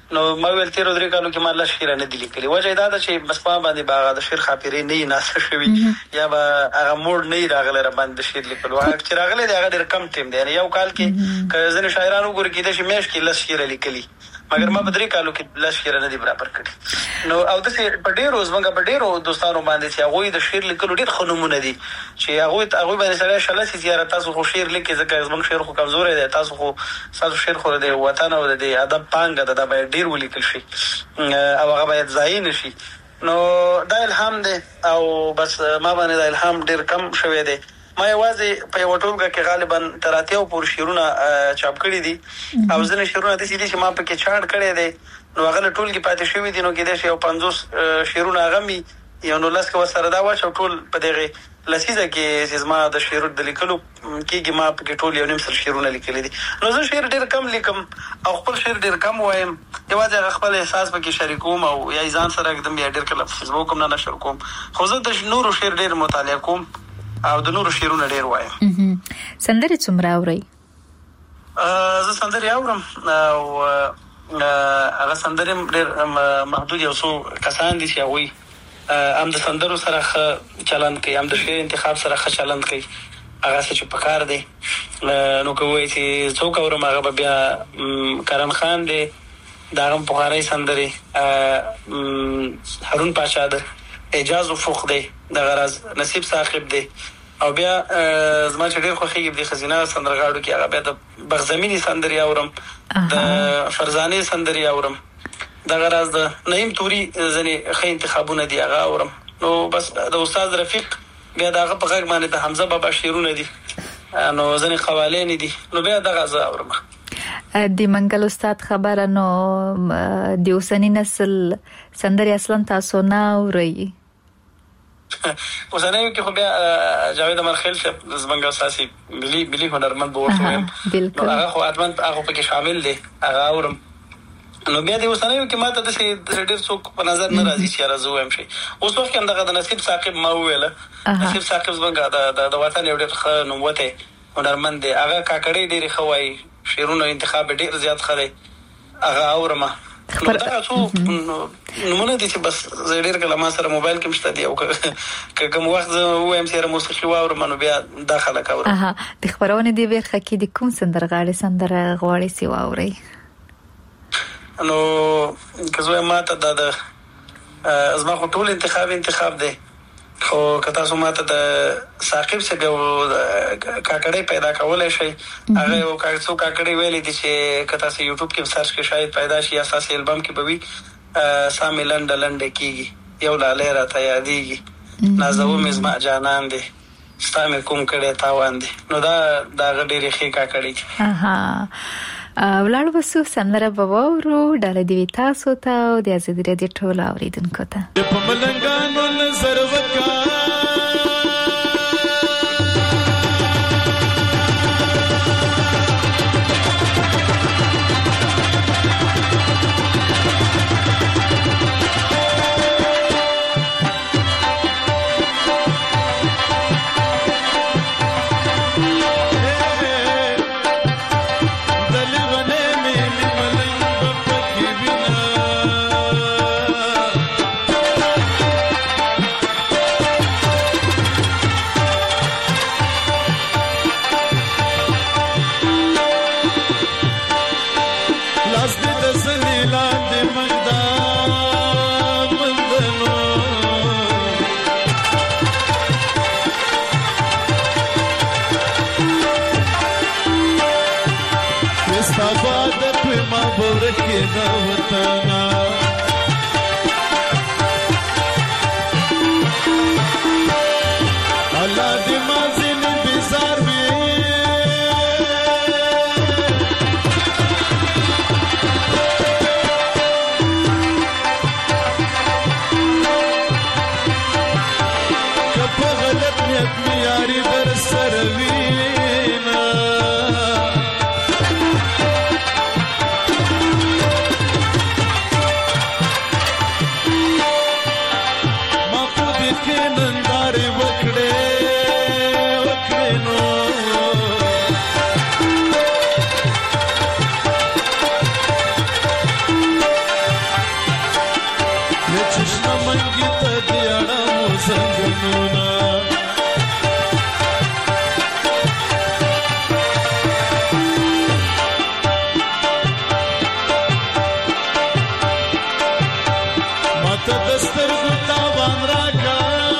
نو ما ویل تیر درې کالو کې ما لا شعر نه دي لیکلي. وجه دا ده چې بس ما باندې باغ د شعر خاطرې نه ناسه شوي یا به هغه موډ نه راغلی را باندې شعر لیکلو. هغه چې راغلی دی هغه ډېر کم ټیم دی. یو کال کې که ځینې شاعران وګوري کېدای شي میاشت کې لس شعر لیکلي، مګر ما په درې کالو کې لس شعر نه دي برابر کړي. نو او داسې په ډېرو زموږ په ډېرو دوستانو باندې چې هغوی د شعر لیکلو ډېر ښه نومونه دي چې هغوی هغوی باندې سړی شله سي چې یاره تاسو خو شعر لیکئ، ځکه زموږ شعر خو کمزوری دی، تاسو خو ستاسو شعر خو د وطن او د ادب پانګه ده، دا باید ډېر ولیکل شي او هغه باید ضایع نه شي. نو دا الهام دی او بس ما باندې دا الهام ډېر کم شوی دی. ما یوازې په یوه ټولګه کې غالبا تر اتیاو پورې شعرونه چاپ کړي دي او ځینې شعرونه داسې دي چې ما پکې چاڼ کړی دی، نو هغه له ټولګې پاتې شوي دي. نو کېدای شي یو پنځوس شعرونه هغه مي یو نولس که ورسره دا واچو ټول په دغې لسیزه کې چې زما د شعر د لیکلو کېږي ما پکې ټول یو نیم سل شعرونه لیکلي دي. نو زه شعر ډېر کم لیکم او خپل شعر ډېر کم وایم، یوازې هغه خپل احساس پکې شریکوم او یا ځان سره ږدم یا ډېر کله فیسبوک هم نه نشر کوم. خو زه د نورو شعر ډېر مطالعه کوم او د نورو شعرونه ډېر وایم. سندرې څومره اورئ؟ زه سندرې اورم او هغه سندرې ډېر محدود یو څو کسان دي چې هغوی هم د سندرو سره ښه چلند کوي، هم د شعر انتخاب سره ښه چلند کوي، هغه څه چې پکار دی. نو که ووایي چې څوک اورم هغه به بیا کرم خان دی، د هغه هم پخوانی سندرې، هارون پاچا ده، اعجاز افق دی، دغه راز نصیب ثاقب دی، او بیا زما چې ډېر خوښېږي د ښځینه سندرغاړو کې هغه بیا د بغزمینې سندرې اورم، د فرزانې سندرې اورم، دغه راز د نعیم توري ځینې ښه انتخابونه دي هغه اورم. نو بس د استاد رفیق بیا د هغه په غږ باندې د حمزه بابا شعرونه دي، نو ځینې قوالین دي، نو بیا دغه زه اورم. د منګل استاد خبره، نو د اوسني نسل سندرې اصلا تاسو نه اورئ؟ اوسنیو کې خو بیا جاوید امرخیل صاحب زموږ اساسي ملي ملي هنرمند به ورته وایم، نو هغه خو حتما هغه پکې شامل دی، هغه اورم. نو بیا د اوسنیو کې ماته داسې ډېر څوک په نظر نه راځي چې یاره زه ووایم شي. اوس وخت کې همدغه د نصیب ثاقب ما وویله، نصیب ثاقب زموږ د وطن یو ډېر ښه نوموتی هنرمند دی، هغه کاکړۍ ډېرې ښه وایي، شعرونو انتخاب یې ډېر زیات ښه دی، هغه اورمه. نو دغه څو نومونه دي چې بس زه ډېر کله ما سره موبایل کې هم شته دي او که کوم وخت زه ووایم چې یاره موسیقي واورم نو بیا دا خلک اورم. د خپرونې دې برخه کې د کوم سندرغاړي سندره غواړئ چې واورئ؟ نو که زه وایم ماته دا د زما خو ټول انتخاب انتخاب دی، خو که تاسو ماته د ثاقب صاحب یو کاکړۍ پیدا کولی شئ، هغه یو څو کاکړۍ ویلې دي چې که تاسو یوټیوب کې سرچ کې شاید پیدا شي یا ستاسې البم کې به وي، سا مې لنډه لنډه کېږي، یو لالی راته یادېږي، نازوه مې زما جانان دی، ستا مې کوم کړی تاوان دی. نو دا د هغه ډېرې ښې کاکړۍ دي. ولاړ بسو سندره به واورو، ډاله دې وي تاسو ته او د ازادي راډیو ټولو اورېدونکو ته. په ملنګانو نظر وکړه زنګنونه ماته د سترګو تاوان راکړه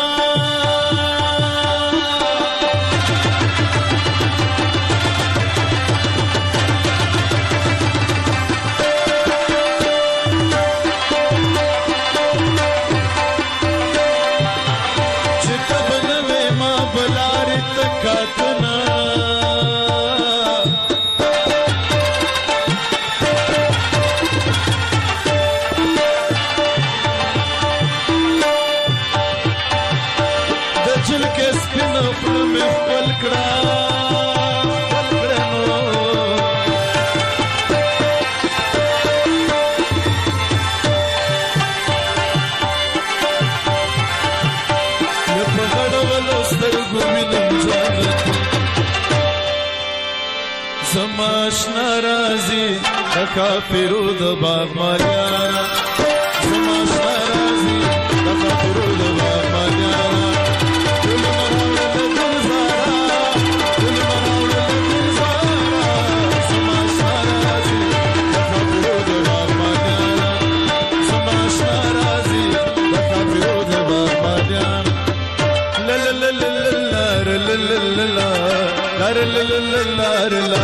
زماشنا رازي کافرو د باغ مالیانا زماشنا رازي کافرو د باغ مالیانا ټول مراوله د گلزارا ټول مراوله د گلزارا زماشنا رازي کافرو د باغ مالیانا زماشنا رازي کافرو د باغ مالیانا لا لا لا لا لا لا لا لا لا لا لا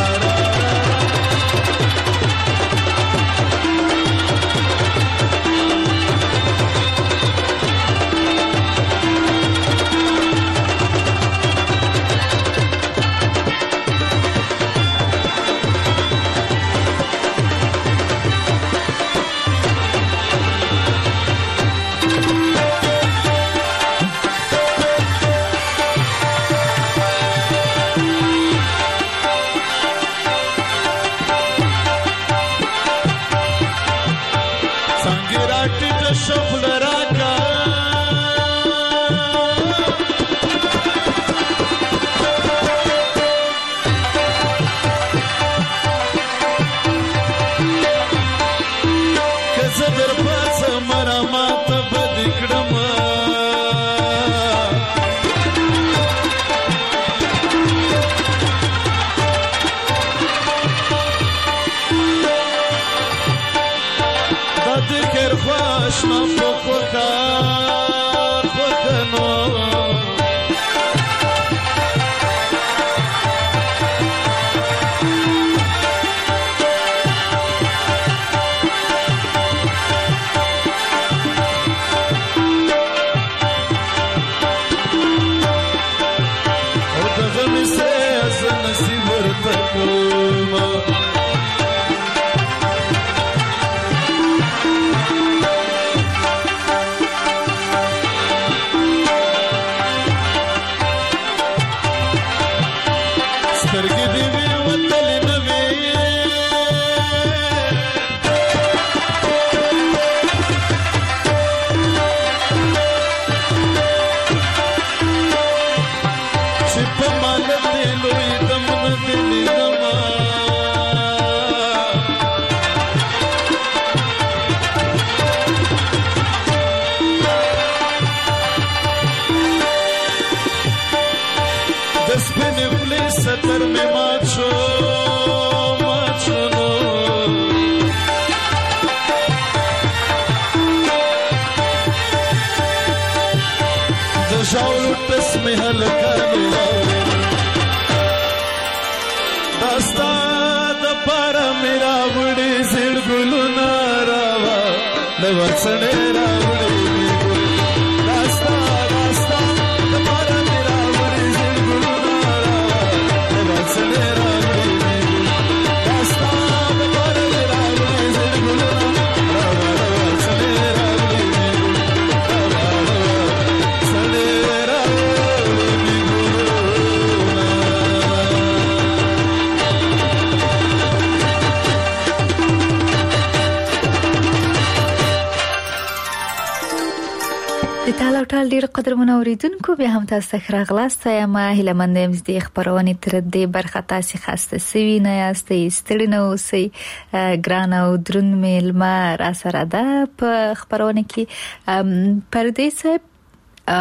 ټال ډیر قدرمن اوریدونکو به هم تاسو ته راغلاست یم هله مندم دې خبرونه تر دې برخه تاسو خاصه سوي نه یاستئ ستړي نه اوسئ ګران او درن میلمه را سره ده په خبرونه کې پردیس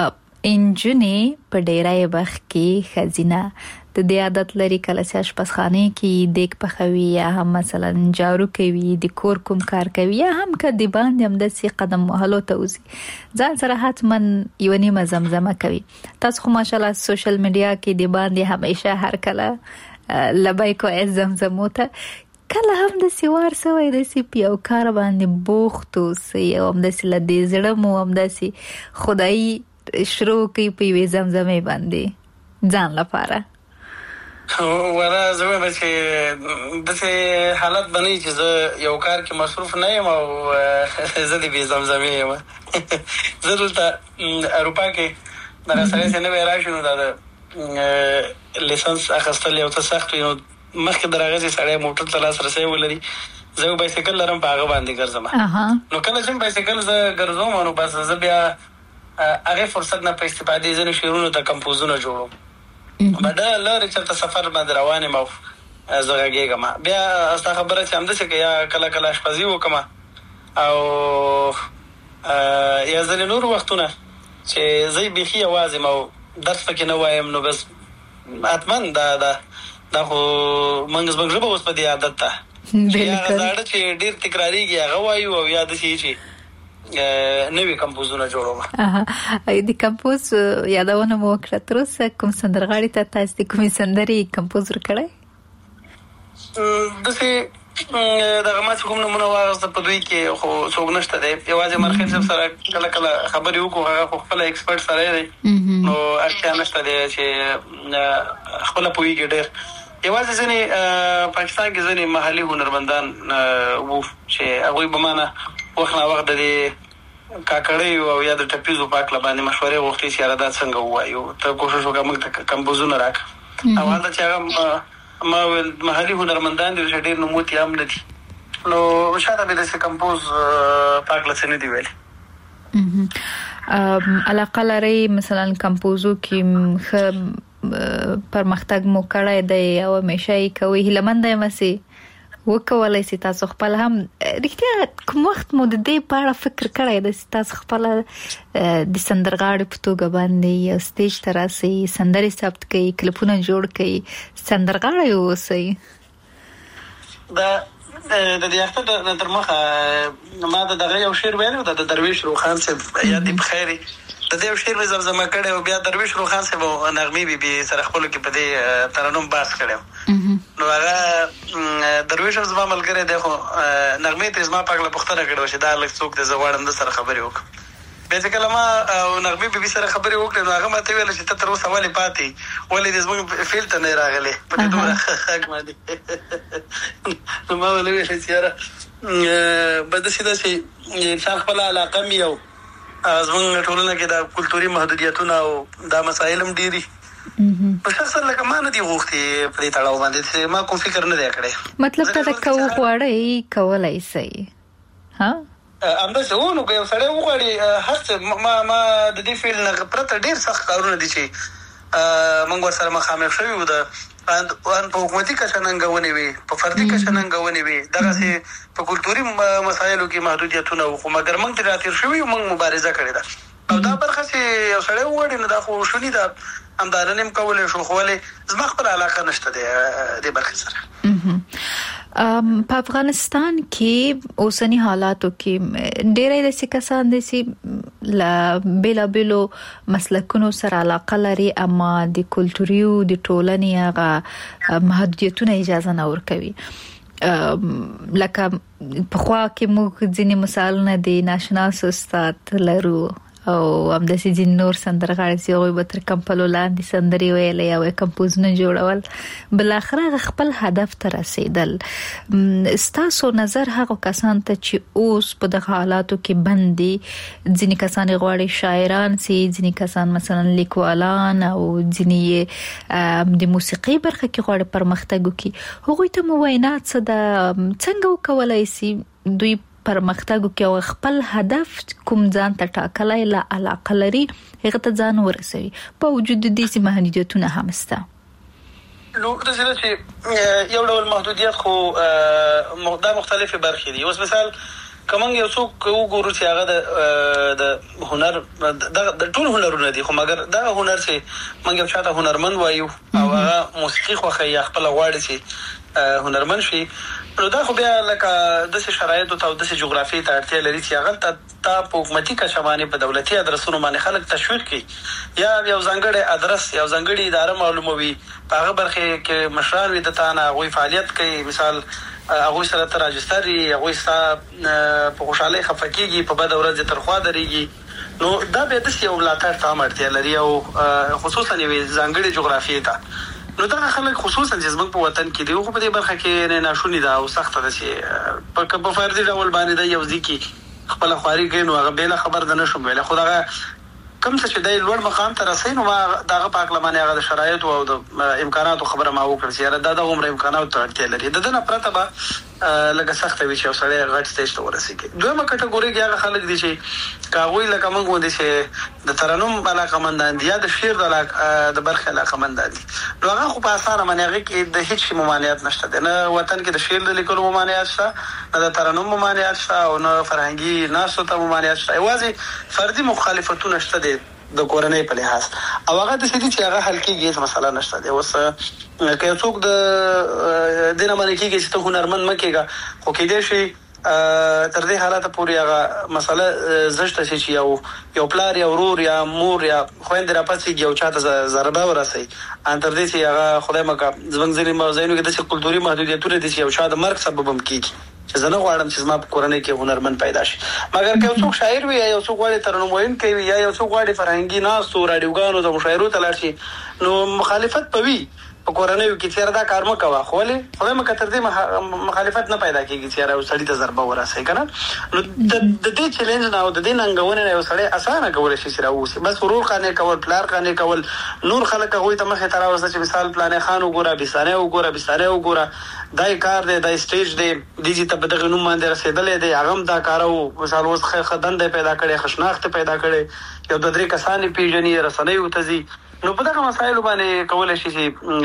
انجونې په ډیرای وخت کې خزینه د دې عادت لري کله چې آشپزخانه کې دیګ پخوي یا هم مثلا جارو کوي د کور کوم کار کوي یا هم کدی باندې هم د سی قدم وهلو ته وزي ځان سره حتما یو نیمه زمزمه کوي. تاسو خو ماشالله سوشل میډیا کې دی باندې همیشه هر کله لبیکو از زمزمو ته کله هم د سیوار سوی د سی پیو کار باندې بوخت اوسي او هم د سی لدې زړه مو هم د سی خدای شروع کوي په وی زمزمه باندې ځان لپاره ولا زه به چې د څه حالت باندې چې زه یو کار کې مصروف نه یم او زه د بي زمزمې یم زه دلته اروپا کې دا سره څنګه به راشم دا د لیسانس اخیستل یو څه سخت وي نو مخکې درغه سړی موټر ته لاس رسې ولري زه بایسکل لرم په هغه باندې ګرځم نو کله چې بایسکل زه ګرځوم نو بس زه بیا هغه فرصت نه په استفادې ځنه شیرونو ته کمپوزونه جوړوم بدا لاره چې سفر باندې روانه مو زغږیږم بیا استا خبره چې هم د څه یا کله کله شپزي وکم او یا ځل نور وختونه چې زی بيخي आवाज مو درس پکې نه وایم نو بس اتمن دا دا دا خو منګز بغږ به اوس په دې عادت ته بالکل دا چې ډیر تکراریږي هغه وایو او یاد شي چې نوې کمپوزونه جوړوم ا دې کمپوز یادونه مو کړه تر اوسه کوم سندرغاړي ته تاسو د کومې سندري کمپوز کړئ د څه دا ما څه کوم نمونه واغسته په دوی کې خو څوک نشته دی یوازې مرخص صاحب سره کله کله خبرې وکړو هغه خپل ایکسپرت سره دی نو اړتیا نشته دی چې خپل پویږي ډېر یوازې ځنې پاکستان کې ځنې محلي هنرمندان وو چې هغه به معنا وخت نه وخت د کاکړې او یا د ټپیزو پاک لبانې مشورې وختي چې رادا څنګه وایو ته کوشش وکړم چې کمپوزونه راک او دا چې هغه ما ول محلي هنرمندان دي چې ډېر نموتي هم ندي نو شاته به د کمپوز پاک لسنه دی ویل ام علاقه لري مثلا کمپوزو کې خ پرمختګ مو کړی دی او همیشه کوي هلمند مسی وکولای سي تاسو خپل هم رښتیا کوم وخت مو د دې په اړه فکر کړی د تاسو خپل د سندرغاړي په توګه باندې یو سټیج تراسي سندري ثبت کوي کلیپونه جوړ کوي سندرغاړي اوسئ دا د دې اخته د تر مخه ما د دغه یو شعر ویلو د درویش روخان صاحب یا د بخیری د دې شعر مې زمزمه کړي او بیا درویش روخان صاحب نغمه بي بي سره خپل کې په دې ترنم باس کړم نو هغه درویش زما ملګری دی خو نغمه ته زما پاکله پختنه کړو چې دا لږ څوک د زوړم د سره خبرې وکړه به ځکه ما او نغمه بي بي سره خبرې وکړه نو هغه ماته ویل چې ته تر اوسه ولې پاتې ولې د زموږ فیل ته نه راغلې په دې دوه حق باندې نو ما ولې ویل چې را بده سیده چې انسان خپل علاقه مې یو زموږ ټولنه کې دا کلتوري محدودیتونه او دا مسایل هم ډېری په شخصا لکه ما نه دی غوښتي په دې تړاو باندې ما کوم فکر نه دی کړی مطلب ته کو غواړی کولای سي ها امدا څو نو یو سره وغواړي هڅه ما ما د دې فیل نه پرته ډېر سخت کارونه دي چې موږ ورسره مخامخ شوي وو د ان په حکومتي کچننګونی وي په فردي کچننګونی وي دغه سي په کلتوري مسایلو کې محدودیتونه وو مګر موږ تر راتیر شوي موږ مبارزه کړې ده او دا برخه چې یو سره وړي نه دا خو شونی دا همدارنیم کولای شو خو ولې زما خپل علاقه نشته د برخه سره ام په افغانستان کې اوسنی حالاتو کې ډېرې د سکسان دي چې لا بلا بلو مسلکونو سره علاقه لري اما د کلتوریو د ټولنې هغه محدودیتونه اجازه نه ورکوي لکه په خوا کې موږ ځینې مثالونه دي ناشناس استاد لرو او هم د سې نور سندرغاړي چې هغه به تر کمپلو لاندې سندري ویلې او کمپوزونه جوړول بل اخر خپل هدف ته رسیدل ستاسو نظر هغه کسان ته چې اوس په دغه حالاتو کې بندي ځینې کسان غواړي شاعران سي ځینې کسان مثلا لیکوالان او ځینې د موسیقي برخه کې غواړي پرمختګ وکړي هغه ته مو وینا څه د څنګه وکولای سي دوی پرمختګ کوي خپل هدف کوم ځان ته ټاکلای لا علاقه لري هغه ته ځان ورسوي په وجود د دې محدودیتونو هم ستا نو د څه چې یو ډول محدودیت خو دا مختلفه برخې دي اوس مثال کوم یو څوک وګورو چې هغه د د هنر د ټول هنرونه دي، خو مګر دا هنر چې موږ یو شاته هنرمند وایو او هغه موسیقي خوښي یا خپل غواړي چې هنرمند شي، نو دا خو بیا لکه د شرایطو ته او د جغرافیې ته اړتیا لري چې هغه ته په حکومتي کچه باندې په دولتي ادرسونو باندې خلک تشویق کړي یا یو ځانګړی ادرس یو ځانګړی اداره معلوموي، په هغه برخه کې مشران وي د تانه هغوی فعالیت کوي، مثال هغوی سره ته راجستر یي، هغوی ستا په خوشحالۍ خفه کېږي، په بده ورځ یې ترخوا درېږي، نو دا بیا داسې یو ملاتړ ته هم اړتیا لري او خصوصا یوې ځانګړې جغرافیې ته. نو دغه خلک خصوصا چې زموږ په وطن کې دي خو په دې برخه کې ناشوني ده او سخته ده چې په فردي ډول باندې د یو ځای کې خپله خواري کوي، نو هغه بېله خبر ده نه شم ویلی، خو دغه کوم څه چې دی لوړ مقام ته رسوي، نو ما د هغه په هکله باندې هغه د شرایطو او د امکاناتو خبره ما وکړه چې یاره دا د عمره امکاناتو ته اړتیا لري، د ده نه پرته به لکه سخته وي چې یو سړی غټ سټیج ته ورسېږي. دویمه کټګوري کې هغه خلک دي چې که هغوی لکه موږ غوندې چې د ترنم علاقهمندان دي یا د شعر د د برخې علاقهمندان دي، نو هغه خو په اسانه باندې هغې کې د هېڅ شي ممانعت نشته دی، نه وطن کې د شعر د لیکلو ممانعت شته، نه د ترنم ممانعت شته او نه فرهنګي ناستو ته ممانعت شته، یوازې فردي مخالفتونه شته دی د کورنۍ په لحاظ، او هغه داسې دي چې هغه حل کېږي، هېڅ مسله نشته دی. اوس که یو څوک د دې نه منع کېږي چې ته هنرمند مه کېږه، خو کېدای شي تر دې حالته پورې هغه مسله زشته شي چې یو یو پلار یا ورور یا مور یا خویندې راپاڅېږي او چا ته ضربه ورسوي، ان تر دې چې هغه خدای مکړه زموږ ځینې ځایونو کې داسې کلتوري محدودیتونه دي چې یو چا د مرګ سبب هم کېږي، چې زه نه غواړم چې زما په کورنۍ کې هنرمند پیدا شي. مګر که یو څوک شاعر وي یا یو څوک غواړي ترنم ویونکی وي یا یو څوک غواړي فرهنګي ناستو راډیوګانو ته مشاعرو ته لاړ شي، نو مخالفت به وي په کورنیو کې چې یاره دا کار مه کوه، خو ولې خدای مکړه تر دې مخالفت نه پیدا کېږي چې یاره یو سړي ته ضربه ورسوي که نه، نو د دې چیلنج نه او د دې ننګونې نه یو سړی اسانه کولی شي چې راووسي، بس ورور قانع کول، پلار قانع کول، نور خلک هغوی ته مخې ته راوسته چې مثال پلانې خان وګوره، بیسانۍ وګوره، بیسانۍ وګوره، دا کار دی، دا سټیج دی، دې چې ته په دغه نوم باندې رسېدلی دی، هغه هم دا کاره و، مثال اوس ښه دنده پیدا کړې، ښه شناخت پیدا کړې، یو دوه درې کسان یې پېژني، رسنیو ته ځي، نو په دغه مسایلو باندې کولی شي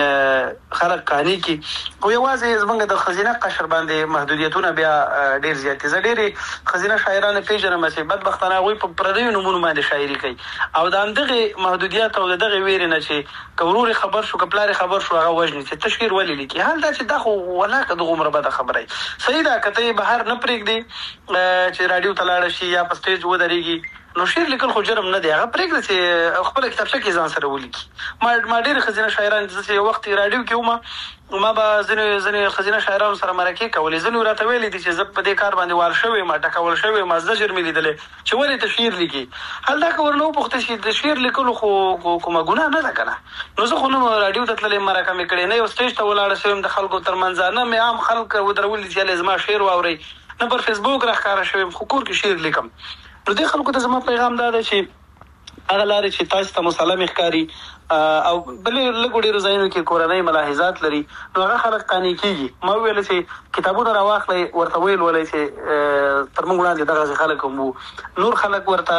چې خلک قانع کړي، خو یوازې زموږ د ښځینه قشر باندې محدودیتونه بیا ډېر زیات دي. زه ډېرې ښځینه شاعرانې پېژنم چې بدبختانه هغوی په پردیو نومونو باندې شاعري کوي، او د همدغې محدودیت او د دغې ویرې نه چې که ورور یې خبر شو که پلار یې خبر شو هغه وژني چې ته شعر ولې لیکي، حال دا چې دا خو ولاکه دغومره بده خبره وي. صحیح ده که ته یې بهر نه پرېږدې چې راډیو ته لاړه شي یا په سټیج ودرېږي، نو شعر لیکل خو جرم نه دی، هغه پرېږده چې خپله کتابچه کې ځان سره ولیکي. ما ما ډېرې ښځینه شاعران چې یو وخت راډیو کې وم، ما به ځینې ځینې ښځینه شاعرانو سره مرکې کولې، ځینې راته ویلي دي چې زه په دې کار باندې وار شوی یم، ټکول شوی یم، زجر مې لیدلی چې ولې ته شعر لیکي. حال دا که ورنه وپوښته چې د شعر لیکلو خو کومه ګناه نه ده که نه، نو زه خو نه راډیو ته تللی مرکه مې کړې، نه یو سټیج ته ولاړه شوی یم د خلکو تر منځه، نه مې عام خلک ودرولي چې هلې زما شعر واورئ، نه پر فیسبوک راښکاره شوی یم، خو کور کې شعر لیکم. نو دې خلکو ته زما پیغام دا ده چې هغه لارې چې تاسو ته مسلمې ښکاري او بلې لږو ډېرو ځایونو کې کورنۍ ملاحظات لري، نو هغه خلک قانع کېږي. ما وویله چې کتابونه راواخلئ، ورته ویل ولئ چې تر موږ وړاندې دغسې خلک هم وو، نور خلک ورته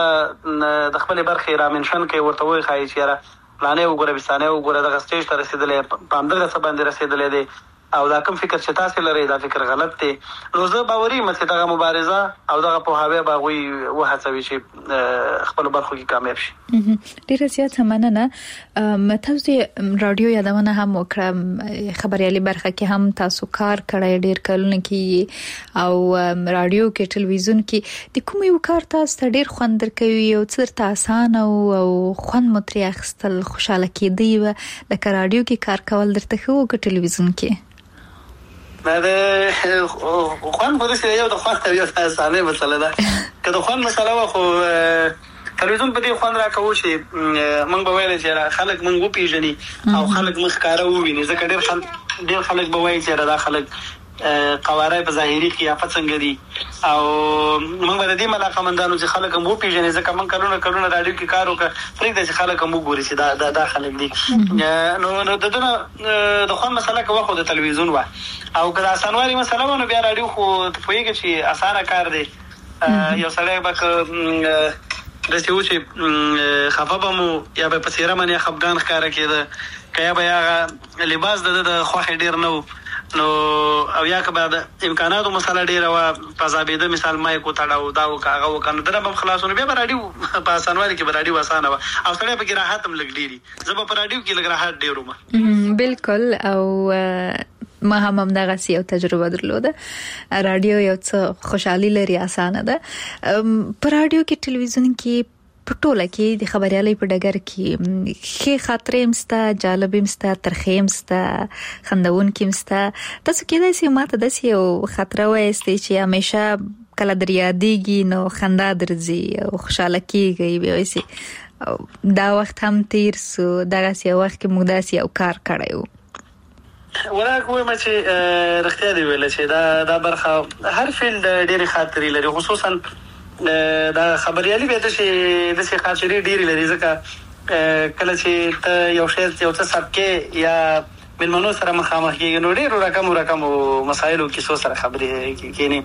د خپلې برخې رامنشن کوي، ورته وښایي چې یاره پلانې وګوره، بیسانۍ وګوره، دغه سټیج ته رسېدلی، په همدغه څه باندې رسېدلی دی، او دا کوم فکر چې تاسې لرئ دا فکر غلط دی. نو زه باوري یم چې دغه مبارزه او دغه پوهاوی به هغوی وهڅوي چې خپلو برخو کې کامیاب شي. ډېره زیاته مننه. تاسو د راډیو یادونه هم وکړه، خبریالي برخه کې هم تاسو کار کړی ډېر کلونه کې، او راډیو کې ټلویزیون کې د کوم یو کار تاسو ته ډېر خوند درکوي، یو څه درته اسانه او خوند مو ترې اخیستل، خوشحاله کېدی وه، لکه راډیو کې کار کول درته ښه و که ټلویزیون کې؟ دا د خوند خو داسې یو د خوند او یو د اسانۍ مسله ده. که د خوند مسله وه خو تلویزیون په دې خوند راکوو چې موږ به ویلی چې خلک موږ وپېژني او خلک موږ ښکاره وویني، ځکه ډېر خلک ډېر خلک به وایي چې دا خلک قواره په ظاهري قیافت څنګه دي، او موږ به د دې علاقهمندانو چې خلک هم وپېژني، ځکه موږ کلونه کلونه راډیو کې کار وکړه، پرېږده چې خلک هم وګوري چې دا دا خلک دي. نو نو د ده نه د خوند مسله که وه خو د تلویزیون وه، او که د اسانوالي مسله وه نو بیا راډیو خو ته پوهېږې چې اسانه کار دی. یو سړی به که داسې و چې خفه به مو یا به په څېره باندې خفګان ښکاره کېده، که یا به هغه لباس د ده د خوښې ډېر نه و، نو او یا که بعد امکاناتو مسله ډیره وا پزابېده مثال ما کو تړاو دا او کاغه وکنه دره په خلاصونه بیا راډیو په اسانوالي کې راډیو اسانه وا او سره په کې راحت هم لګ ډیری زب په راډیو کې لګ راحت ډیرو ما بالکل او ما هم هم دغه یو تجربه درلوده رادیو یو څه خوشحالي لري اسانه ده په رادیو کې ټلویزیون کې پټوله کې د خبريالۍ په ډګر کې خې خاطرې مستا جالب مستا ترخیم مستا خندون کې مستا تاسو کې داسې ماته داسې یو خاطره وایستې چې همیشه کله در یادېږي نو خندا درځي او خوشاله کېږي بیا وایسي دا وخت هم تیر سو دغه یو وخت کې موږ داسې یو کار کړی وو ولا کومه چې رښتیا دی ویل چې دا دا برخه هر فیلډ ډېری خاطرې لري خصوصا دا خبريالي به د شي د شي خاطرې ډېری لري ځکه کله چې ته یو شی یو څه سبکه یا ملمنو سره مخامخ کېږي نو ډېر رقم رقم مسایلو کې څو سره خبرې کېنی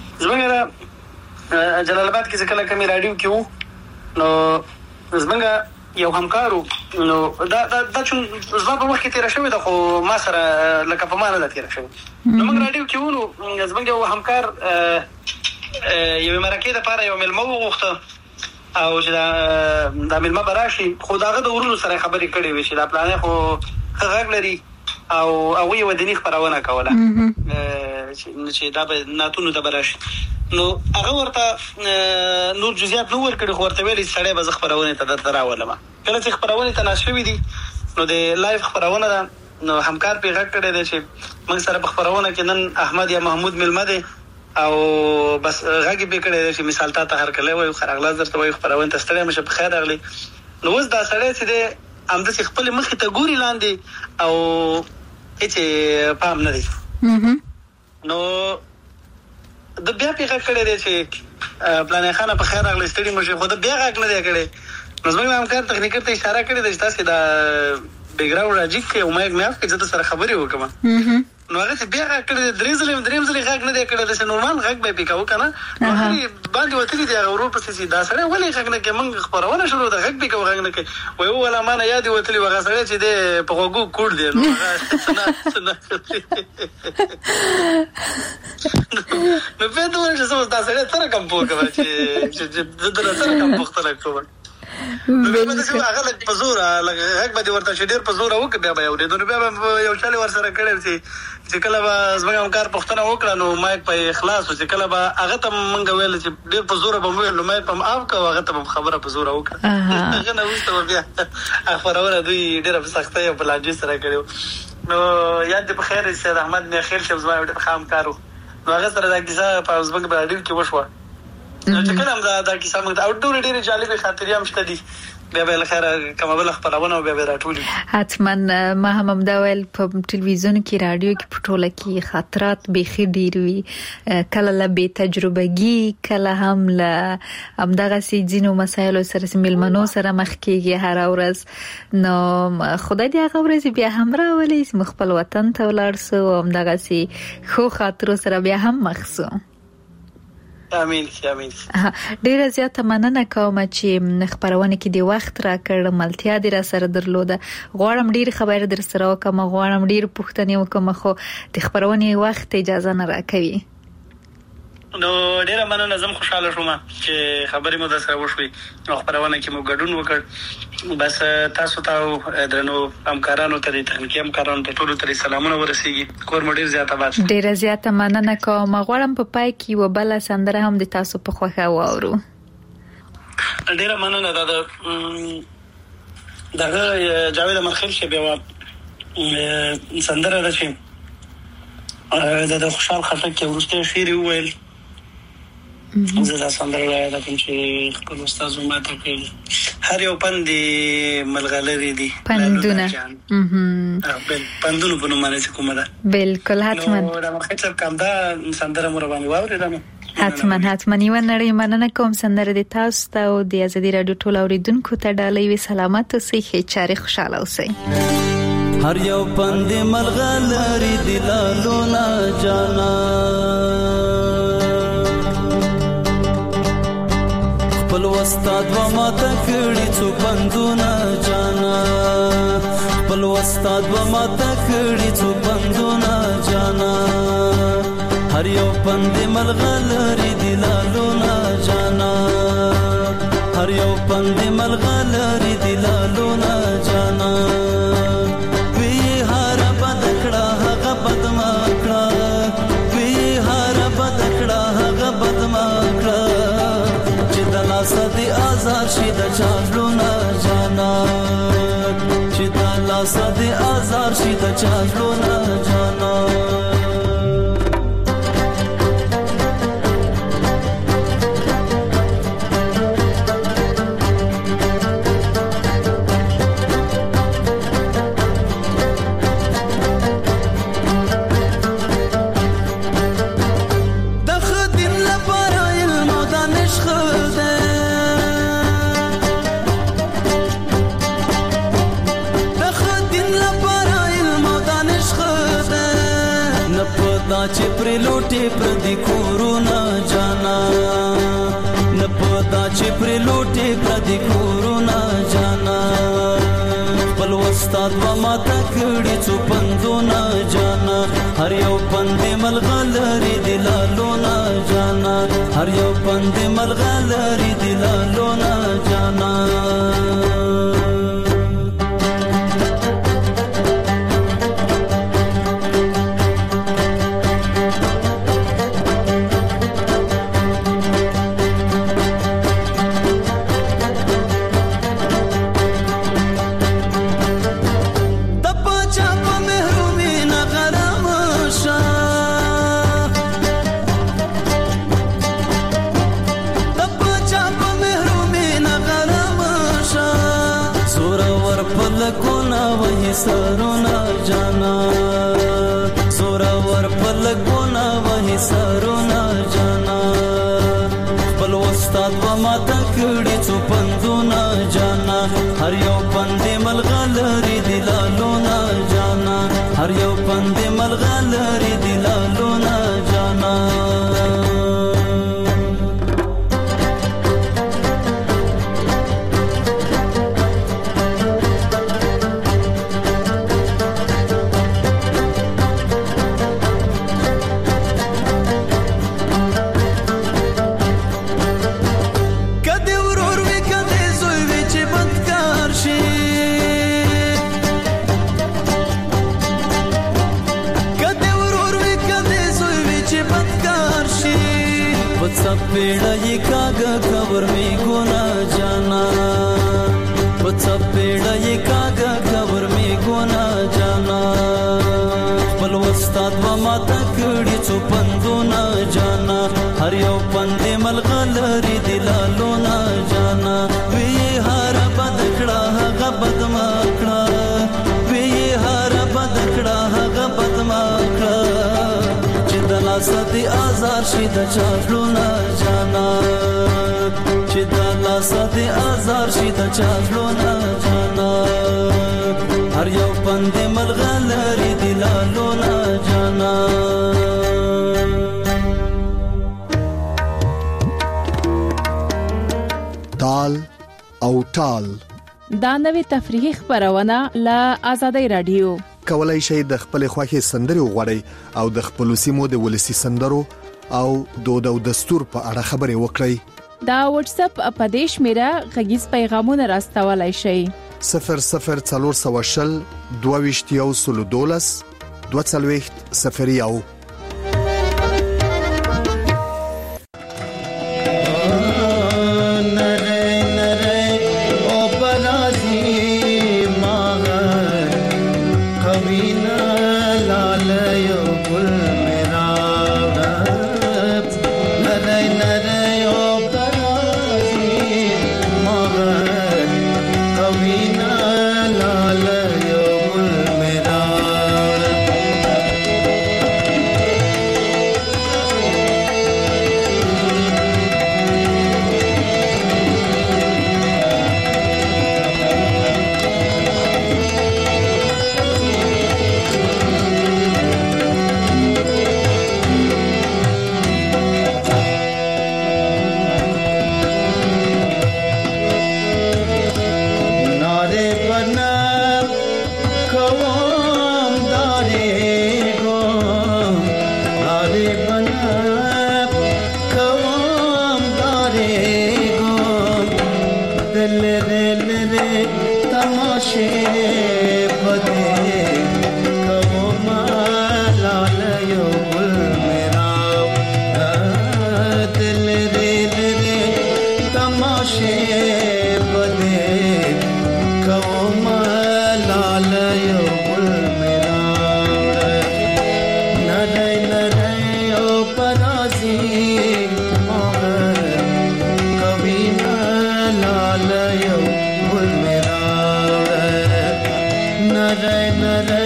زمونږ جلال آباد کې کله کمی رادیو کې وو نو زمونږ یو همکارو نو دا دا د چون زما په وخت کې تیر شوی د خو ما سره لکه په معنا د تیر شوی نو موږ رادیو کې وو زمونږ یو همکار یو مرکه د پاره یو ملمو وغوښته او چې دا د ملمه براشي خو داغه د ورونو سره خبرې کړې وې چې دا پلانې خو غږ لري او او یو دني خبرونه کوله چې دا به ناتونو د براشي نو هغه ورته نور جزئیات نو ور کړی خو ورته ویلي سړی به خبرونه ته دراولم کله چې خبرونه ته ناشوي دي نو د لایف خبرونه نو همکار په غږ کړی دی چې موږ سره په خبرونه کې نن احمد یا محمود ملمه دی او بس غږی به کړی چې مثال ته هر کله وای خراغلا درته وای خبرونه ته ستړی مشه په خیر راغلی نو اوس دا سړی چې د ام د خپل مخ ته ګوري لاندې او هیڅ پام نه دی نو د بیا په غږ کړی دی چې پلان خانه په خیر راغلی ستړي مشه خو د بیا غږ نه دی کړی نو زموږ همکار تخنیکر ته اشاره کړې ده چې تاسو دا بیک گراوند راځي کې او مایک مې افکه چې سره خبرې وکم نو هغه چې بیا غږ کړی درې ځلې درې ځلې غږ نه دی کړی چې نورمال غږ به پکاو کنه نو هغه باندې وتلی دی هغه ورو پسې سي دا سره ولې غږ نه کې موږ خبرونه شروع د غږ پکاو غږ نه کې وای ولا ما نه یاد وتلی وغه سره چې د په غوګو کوړ دی نو نو په دوه چې څه تاسو سره تر کوم پوکا چې چې د سره کوم پختل کوم نو به د هغه لږ په زور لږ هغه به ورته شډیر په زور وکړ بیا به یو دې نو بیا یو چالي ور سره کړی چې چې کله به زما همکار پښتنه وکړه نو مایک په اخلاص چې کله به هغه ته مونږ ویل چې ډیر په زور به ویل نو مایک په اف کا هغه ته خبره په زور وکړه هغه نو وسته بیا خبرونه دوی ډیر په سختۍ او بلاجي سره کړو نو یاد په خیر سید احمد نه خیر شپ زما ډیر خام کارو نو هغه سره د کیسه په زمګ په اړیو کې وشو نو چې کله هم دا د کیسه موږ د اورډور ډیره جالبه خاطرې هم شته دي بیا به لخر کومه بل خبرونه بیا به راټولې حتما ما هم دا ویل په ټلویزیون کې رادیو کې پټوله کې خاطرات به خې ډیر وی کله له به تجربهګي کله هم له هم دغه سي جنو مسایلو سره ملمنو سره مخ کېږي هر ورځ نو خدای دې هغه ورځ بیا هم راولي مخبل وطن ته ولاړ سو هم دغه سي خو خاطر سره بیا هم مخسو امين امين ډیر زیاته مننه کوم چې خبرونه کې دی وخت را کړم ملتیا دې را سره درلوده غواړم ډیر خبر در سره وکم غواړم ډیر پوښتنې وکم خو د خبرونه وخت اجازه نه راکوي نو ډیر مننه زم خوشاله شوم چې خبرې مو در سره وشوي او خبرونه کې مو ګډون وکړ بس تاسو ته درنو همکارانو ته تخنیکی همکارانو ته ټول ته سلامونه ورسیږي کور مو ډیر زیاته بات ډیر زیاته مننه کوم غواړم په پای کې وبله سندره هم د تاسو په خوښه واورو ډیر مننه دا دغه جاوید مرخیل چې بیا سندره راځي دا د خوشحال خټک کې ورسته شعر ویل زه دا سندره دا کوم چې خپل استاد ماته کوي هر یو پندې ملغلري دي پندونه اها پندونه په نوم باندې کومه ده بالکل حتما نو دا مخکې کوم دا سندره مور باندې واورېدم حتما حتما یو نړۍ مننه کوم سندره د تاسو ته او د ازادي رادیو ټول اوریدونکو ته ډالۍ وي سلامت اوسئ چاري خوشاله اوسئ هر یو پندې ملغلري دي لالونه جانا خپل استاد و ماته کړي څو پندونه جانا خپل استاد و ماته کړي څو پندونه جانا جانا هر یو پند ملغلری دلالونا جانا هر یو پند ملغلری دلالونا جانا وی هر بدکړه هغه بدمکړه وی هر بدکړه هغه بدمکړه چې د لاس دې آزار شي د چالونا جانا چې د لاس دې آزار شي د چالونا جانا چې پر لوټي پر دې کورونا جانا نه پتا چې پر لوټي پر دې کورونا جانا خپل استاد و ما تکړي څو پندونه جانا هر یو پند ملغلری دلالونا جانا هر یو پند ملغلری دلالونا جانا سرونا جانا سورا ور پلګونا وهي سرونا جانا خپل استاد و ما تکړي څو پندونه جانا هر یو پند ملغلری دلالونا جانا هر یو پند ملغلری دلالونا جانا पेड़ा ये कागा खबर में गोना जाना पत्ता पेड़ा ये कागा खबर में गोना जाना पल वस्ताद व माता कड़ी चो पंदोना जाना हर यो पंदे मलगलरी दिलालोना जाना वे हार बदकड़ा हगा बदमाकड़ा वे हार बदकड़ा हगा बदमाकड़ा चिदला सदी आजार शिद चालूना जाना चिदला सदी आजार शिद चालूना जाना हर यो पंदे मलगलरी दिलालोना जाना تال او ټال دا نوې تفریحي خبرونه له آزادۍ رادیو کولای شئ د خپل خوښي سندري وغوړئ او د خپل سیمو د ولسی سندرو او دود او دستور په اړه خبري وکړئ. دا واتس اپ اپدیش میرا غږیز پیغامونه راستولای شئ صفر صفر څلور سو شل دوه ویشتیو سلو دولس دوه څلوېښت صفر یو. तमाशे बदे कहो लाल यो गुल मेरा दिल रे रे तमाशे बदे कहो लाल यो गुल मेरा नरे नरे ओ पराजी कभी लाल यो गुल मेरा नरे नरे